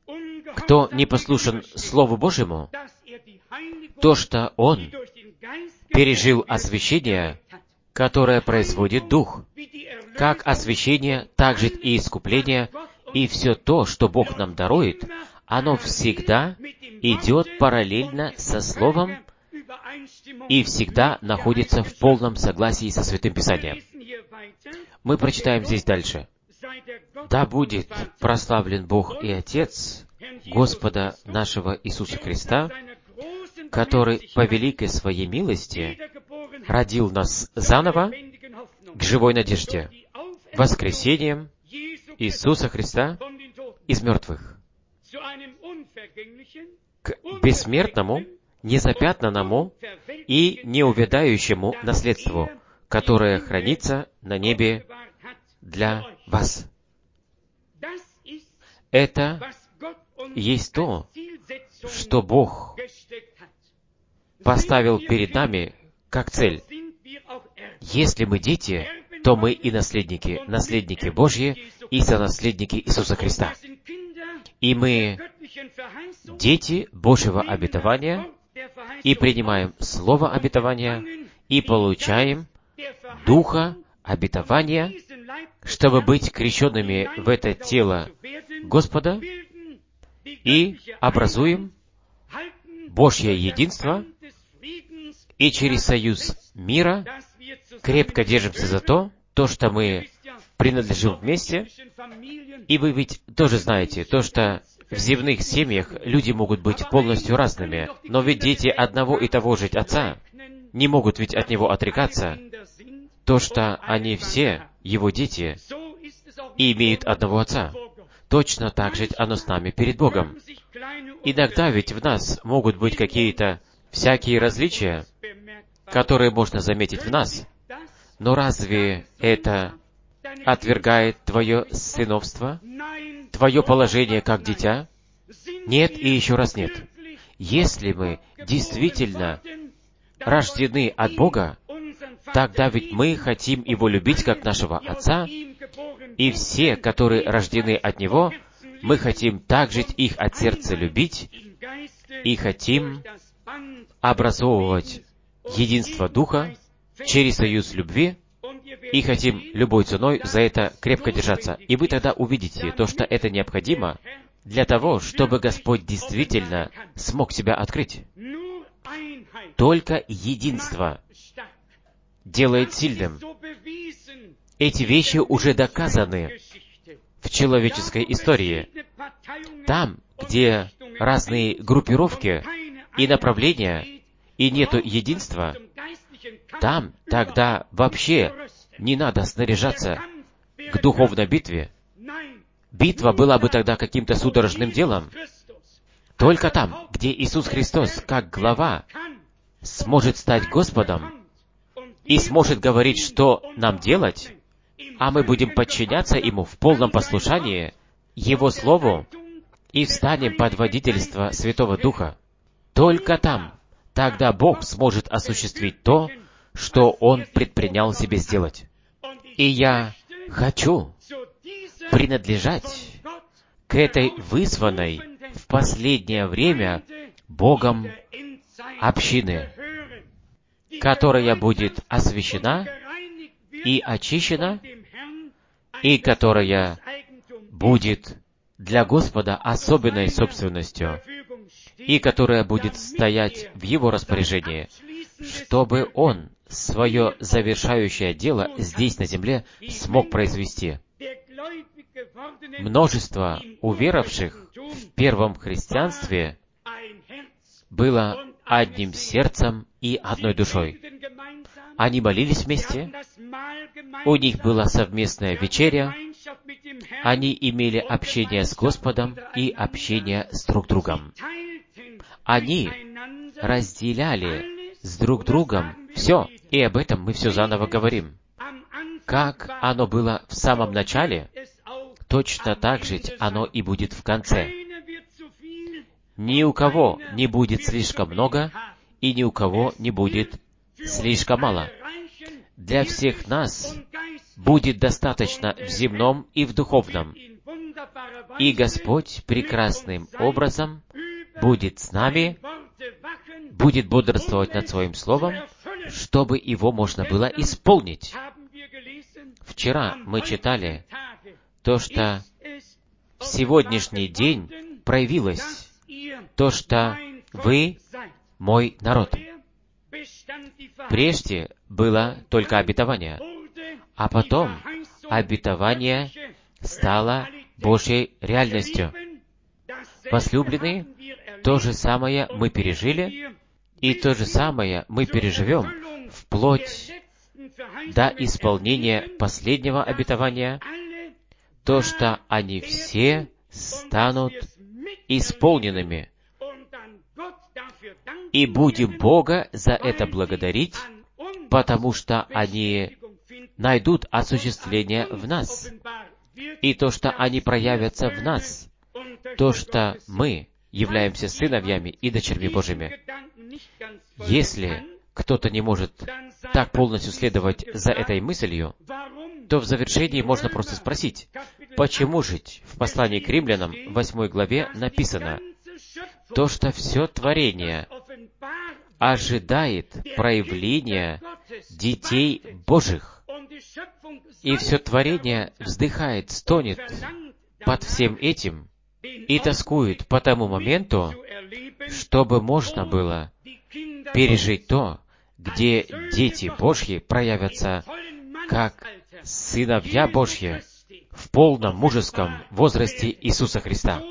кто не послушен Слову Божьему, то, что он пережил освящение, которое производит Дух, как освящение, так же и искупление, и все то, что Бог нам дарует, оно всегда идет параллельно со Словом и всегда находится в полном согласии со Святым Писанием. Мы прочитаем здесь дальше. «Да будет прославлен Бог и Отец Господа нашего Иисуса Христа, который по великой Своей милости родил нас заново к живой надежде, воскресением Иисуса Христа из мертвых, к бессмертному, незапятнанному и неувядающему наследству, которое хранится на небе для вас». Это есть то, что Бог поставил перед нами как цель. Если мы дети, то мы и наследники, наследники Божьи и сонаследники Иисуса Христа. И мы дети Божьего обетования, и принимаем Слово обетования, и получаем Духа обетования, чтобы быть крещенными в это тело Господа, и образуем Божье единство, и через союз мира крепко держимся за то, что мы принадлежим вместе. И вы ведь тоже знаете, то, что в земных семьях люди могут быть полностью разными, но ведь дети одного и того же Отца не могут ведь от Него отрекаться. То, что они все Его дети и имеют одного Отца. Точно так же оно с нами перед Богом. Иногда ведь в нас могут быть какие-то всякие различия, которые можно заметить в нас. Но разве это отвергает твое сыновство, твое положение как дитя? Нет и еще раз нет. Если мы действительно рождены от Бога, тогда ведь мы хотим Его любить как нашего Отца, и все, которые рождены от Него, мы хотим также их от сердца любить, и хотим образовывать единство Духа через союз любви, и хотим любой ценой за это крепко держаться. И вы тогда увидите то, что это необходимо для того, чтобы Господь действительно смог себя открыть. Только единство делает сильным. Эти вещи уже доказаны в человеческой истории. Там, где разные группировки и направления, и нету единства, там тогда вообще не надо снаряжаться к духовной битве. Битва была бы тогда каким-то судорожным делом. Только там, где Иисус Христос, как глава, сможет стать Господом и сможет говорить, что нам делать, а мы будем подчиняться Ему в полном послушании, Его Слову, и встанем под водительство Святого Духа. Только там, тогда Бог сможет осуществить то, что Он предпринял себе сделать. И я хочу принадлежать к этой вызванной в последнее время Богом общины, которая будет освящена и очищена, и которая будет для Господа особенной собственностью, и которая будет стоять в Его распоряжении, чтобы Он свое завершающее дело здесь, на земле, смог произвести. Множество уверовавших в первом христианстве было одним сердцем и одной душой. Они молились вместе, у них была совместная вечеря, они имели общение с Господом и общение с друг другом. Они разделяли с друг другом все, и об этом мы все заново говорим. Как оно было в самом начале, точно так же оно и будет в конце. Ни у кого не будет слишком много, и ни у кого не будет слишком мало. Для всех нас будет достаточно в земном и в духовном. И Господь прекрасным образом будет с нами, будет бодрствовать над Своим Словом, чтобы его можно было исполнить. Вчера мы читали то, что в сегодняшний день проявилось то, что вы мой народ. Прежде было только обетование, а потом обетование стало Божьей реальностью. Возлюбленные, то же самое мы пережили, и то же самое мы переживем вплоть до исполнения последнего обетования, то, что они все станут исполненными. И будем Бога за это благодарить, потому что они найдут осуществление в нас. И то, что они проявятся в нас, то, что мы являемся сыновьями и дочерьми Божьими. Если кто-то не может так полностью следовать за этой мыслью, то в завершении можно просто спросить, почему же в послании к римлянам, 8 главе, написано, то, что все творение ожидает проявления детей Божьих, и все творение вздыхает, стонет под всем этим и тоскует по тому моменту, чтобы можно было пережить то, где дети Божьи проявятся как сыновья Божьи в полном мужеском возрасте Иисуса Христа.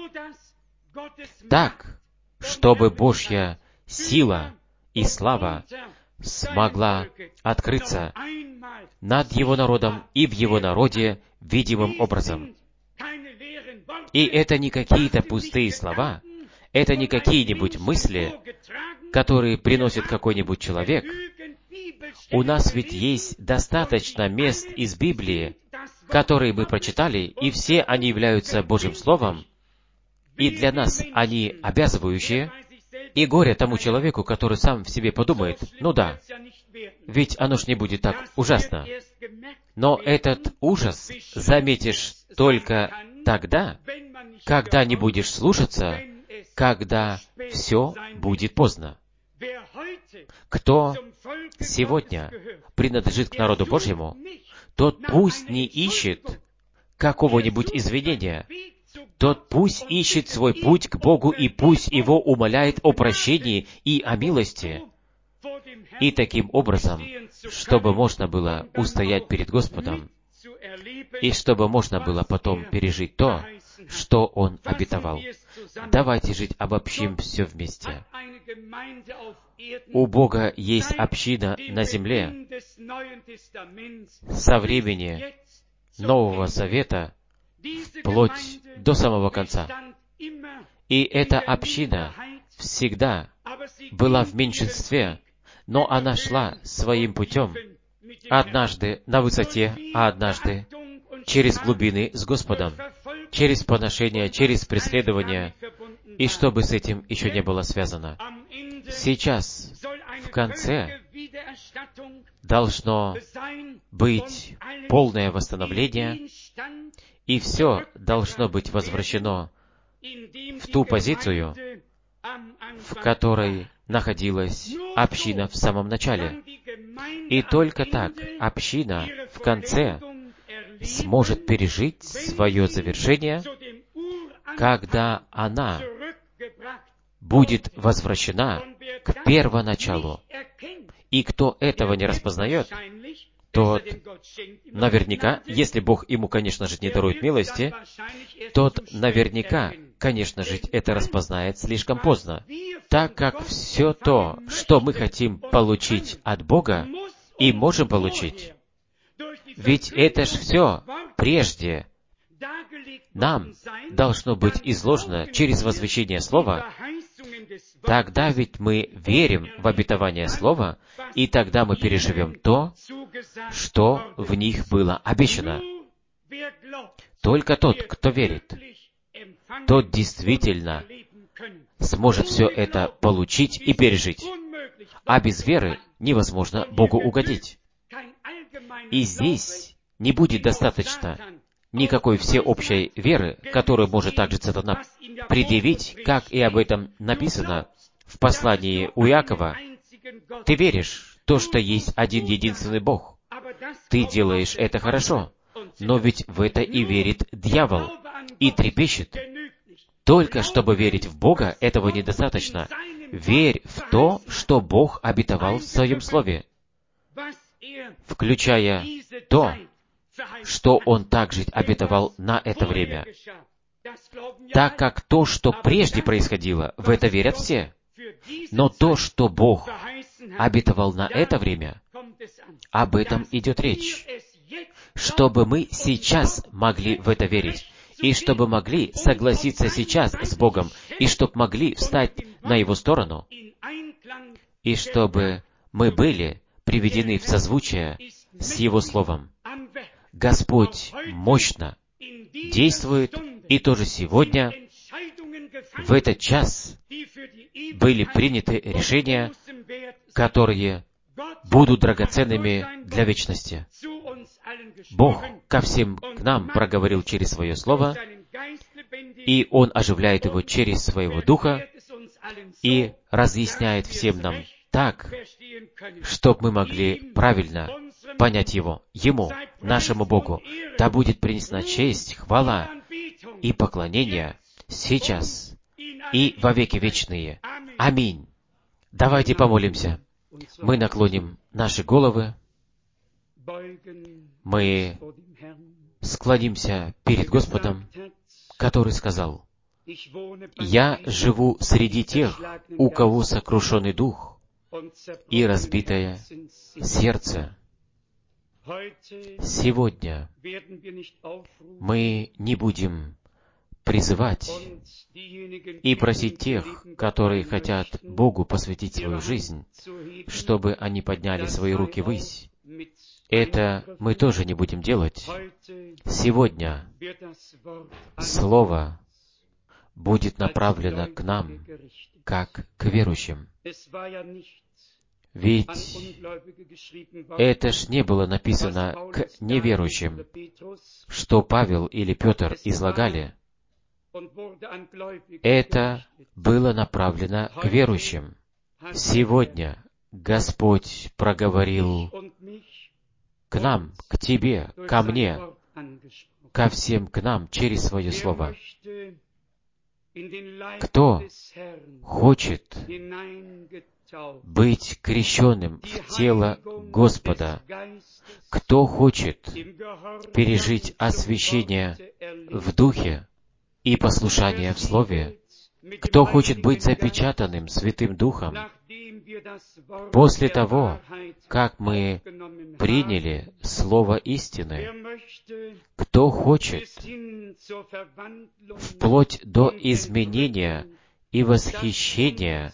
Так, чтобы Божья сила и слава смогла открыться над Его народом и в Его народе видимым образом. И это не какие-то пустые слова, это не какие-нибудь мысли, которые приносит какой-нибудь человек. У нас ведь есть достаточно мест из Библии, которые мы прочитали, и все они являются Божьим Словом, и для нас они обязывающие, и горе тому человеку, который сам в себе подумает, ну да, ведь оно ж не будет так ужасно. Но этот ужас заметишь только тогда, когда не будешь слушаться, когда все будет поздно. Кто сегодня принадлежит к народу Божьему, тот пусть не ищет какого-нибудь извинения, тот пусть ищет свой путь к Богу и пусть его умоляет о прощении и о милости. И таким образом, чтобы можно было устоять перед Господом, и чтобы можно было потом пережить то, что Он обетовал. Давайте жить, обобщим все вместе. У Бога есть община на земле со времени Нового Завета вплоть до самого конца. И эта община всегда была в меньшинстве, но она шла своим путем, однажды на высоте, а однажды через глубины с Господом, через поношение, через преследование, и что бы с этим еще не было связано. Сейчас, в конце, должно быть полное восстановление, и все должно быть возвращено в ту позицию, в которой находилась община в самом начале. И только так община в конце сможет пережить свое завершение, когда она будет возвращена к первоначалу. И кто этого не распознает, тот наверняка, если Бог ему, конечно же, не дарует милости, тот наверняка, конечно же, это распознает слишком поздно, так как все то, что мы хотим получить от Бога и можем получить, ведь это ж все прежде нам должно быть изложено через возвещение Слова. Тогда ведь мы верим в обетование Слова, и тогда мы переживем то, что в них было обещано. Только тот, кто верит, тот действительно сможет все это получить и пережить. А без веры невозможно Богу угодить. И здесь не будет достаточно никакой всеобщей веры, которую может также сатана предъявить, как и об этом написано в послании у Иакова. Ты веришь в то, что есть один единственный Бог. Ты делаешь это хорошо, но ведь в это и верит дьявол, и трепещет. Только чтобы верить в Бога, этого недостаточно. Верь в то, что Бог обетовал в Своем Слове, включая то, что Он также обетовал на это время. Так как то, что прежде происходило, в это верят все. Но то, что Бог обетовал на это время, об этом идет речь. Чтобы мы сейчас могли в это верить, и чтобы могли согласиться сейчас с Богом, и чтобы могли встать на Его сторону, и чтобы мы были приведены в созвучие с Его Словом. Господь мощно действует, и тоже сегодня, в этот час, были приняты решения, которые будут драгоценными для вечности. Бог ко всем к нам проговорил через Свое Слово, и Он оживляет его через Своего Духа и разъясняет всем нам так, чтобы мы могли правильно понять Его. Ему, нашему Богу, да будет принесена честь, хвала и поклонение сейчас и во веки вечные. Аминь. Давайте помолимся. Мы наклоним наши головы, мы склонимся перед Господом, который сказал: «Я живу среди тех, у кого сокрушенный дух и разбитое сердце». Сегодня мы не будем призывать и просить тех, которые хотят Богу посвятить свою жизнь, чтобы они подняли свои руки ввысь. Это мы тоже не будем делать. Сегодня Слово будет направлено к нам, как к верующим. Ведь это ж не было написано к неверующим, что Павел или Петр излагали. Это было направлено к верующим. Сегодня Господь проговорил к нам, к тебе, ко мне, ко всем к нам через Свое Слово. Кто хочет быть крещенным в тело Господа, кто хочет пережить освящение в Духе и послушание в Слове, кто хочет быть запечатанным Святым Духом, после того, как мы приняли Слово истины, кто хочет вплоть до изменения и восхищения,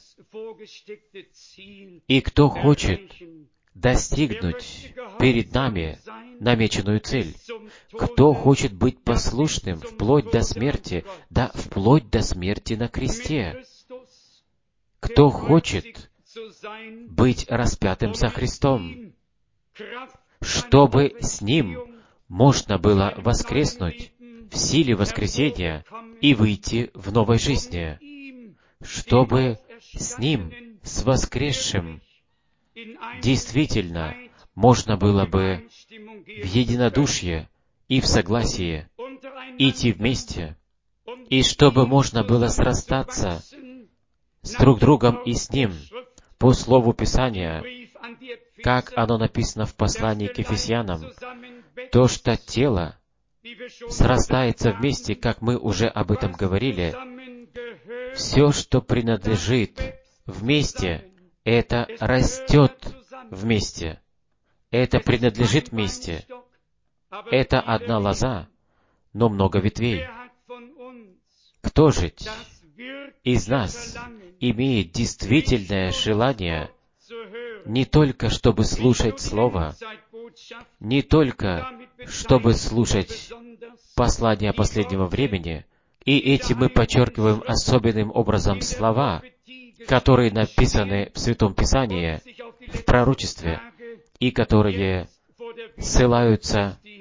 и кто хочет достигнуть перед нами намеченную цель, кто хочет быть послушным вплоть до смерти, да вплоть до смерти на кресте, кто хочет быть распятым со Христом, чтобы с Ним можно было воскреснуть в силе воскресения и выйти в новой жизни, чтобы с Ним, с воскресшим, действительно можно было бы в единодушие и в согласии идти вместе, и чтобы можно было срастаться с друг другом и с Ним по Слову Писания, как оно написано в послании к Ефесянам, то, что тело срастается вместе, как мы уже об этом говорили. Все, что принадлежит вместе, это растет вместе. Это принадлежит вместе. Это одна лоза, но много ветвей. Кто же из нас имеет действительное желание не только, чтобы слушать Слово, не только, чтобы слушать послания последнего времени, и этим мы подчеркиваем особенным образом слова, которые написаны в Святом Писании, в пророчестве, и которые ссылаются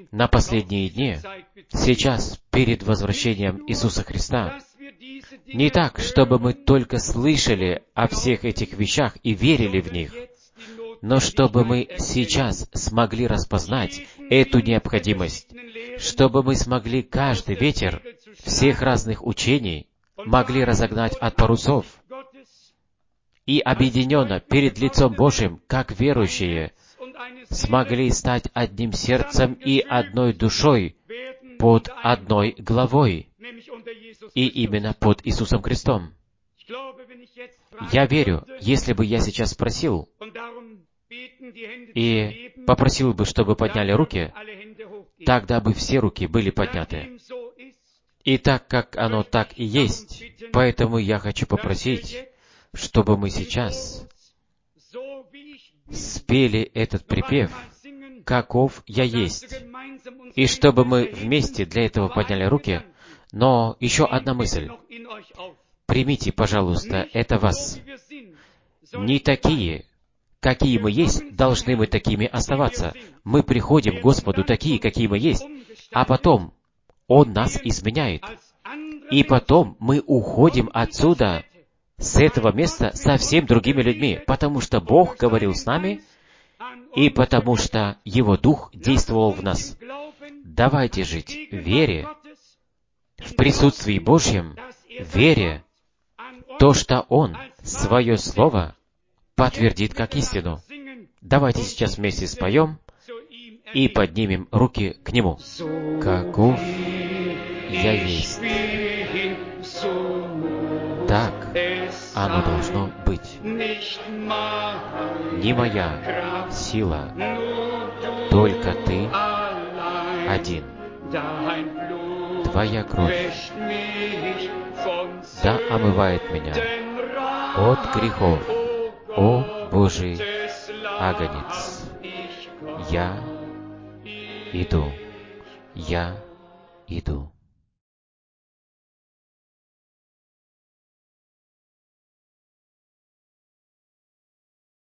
на последние дни, сейчас, перед возвращением Иисуса Христа. Не так, чтобы мы только слышали о всех этих вещах и верили в них, но чтобы мы сейчас смогли распознать эту необходимость, чтобы мы смогли каждый ветер всех разных учений могли разогнать от парусов и объединенно перед лицом Божьим, как верующие, смогли стать одним сердцем и одной душой под одной главой, и именно под Иисусом Христом. Я верю, если бы я сейчас спросил и попросил бы, чтобы подняли руки, тогда бы все руки были подняты. И так как оно так и есть, поэтому я хочу попросить, чтобы мы сейчас спели этот припев «Каков я есть», и чтобы мы вместе для этого подняли руки. Но еще одна мысль. Примите, пожалуйста, это вас. Не такие, какие мы есть, должны мы такими оставаться. Мы приходим к Господу такие, какие мы есть, а потом Он нас изменяет. И потом мы уходим отсюда, с этого места, совсем другими людьми, потому что Бог говорил с нами, и потому что Его Дух действовал в нас. Давайте жить в вере, в присутствии Божьем, в вере, то, что Он Свое Слово подтвердит как истину. Давайте сейчас вместе споем и поднимем руки к Нему. Каков я есть, так оно должно быть. Не моя сила, только Ты один. Твоя кровь, да омывает меня от грехов, о Божий агнец. Я иду, я иду.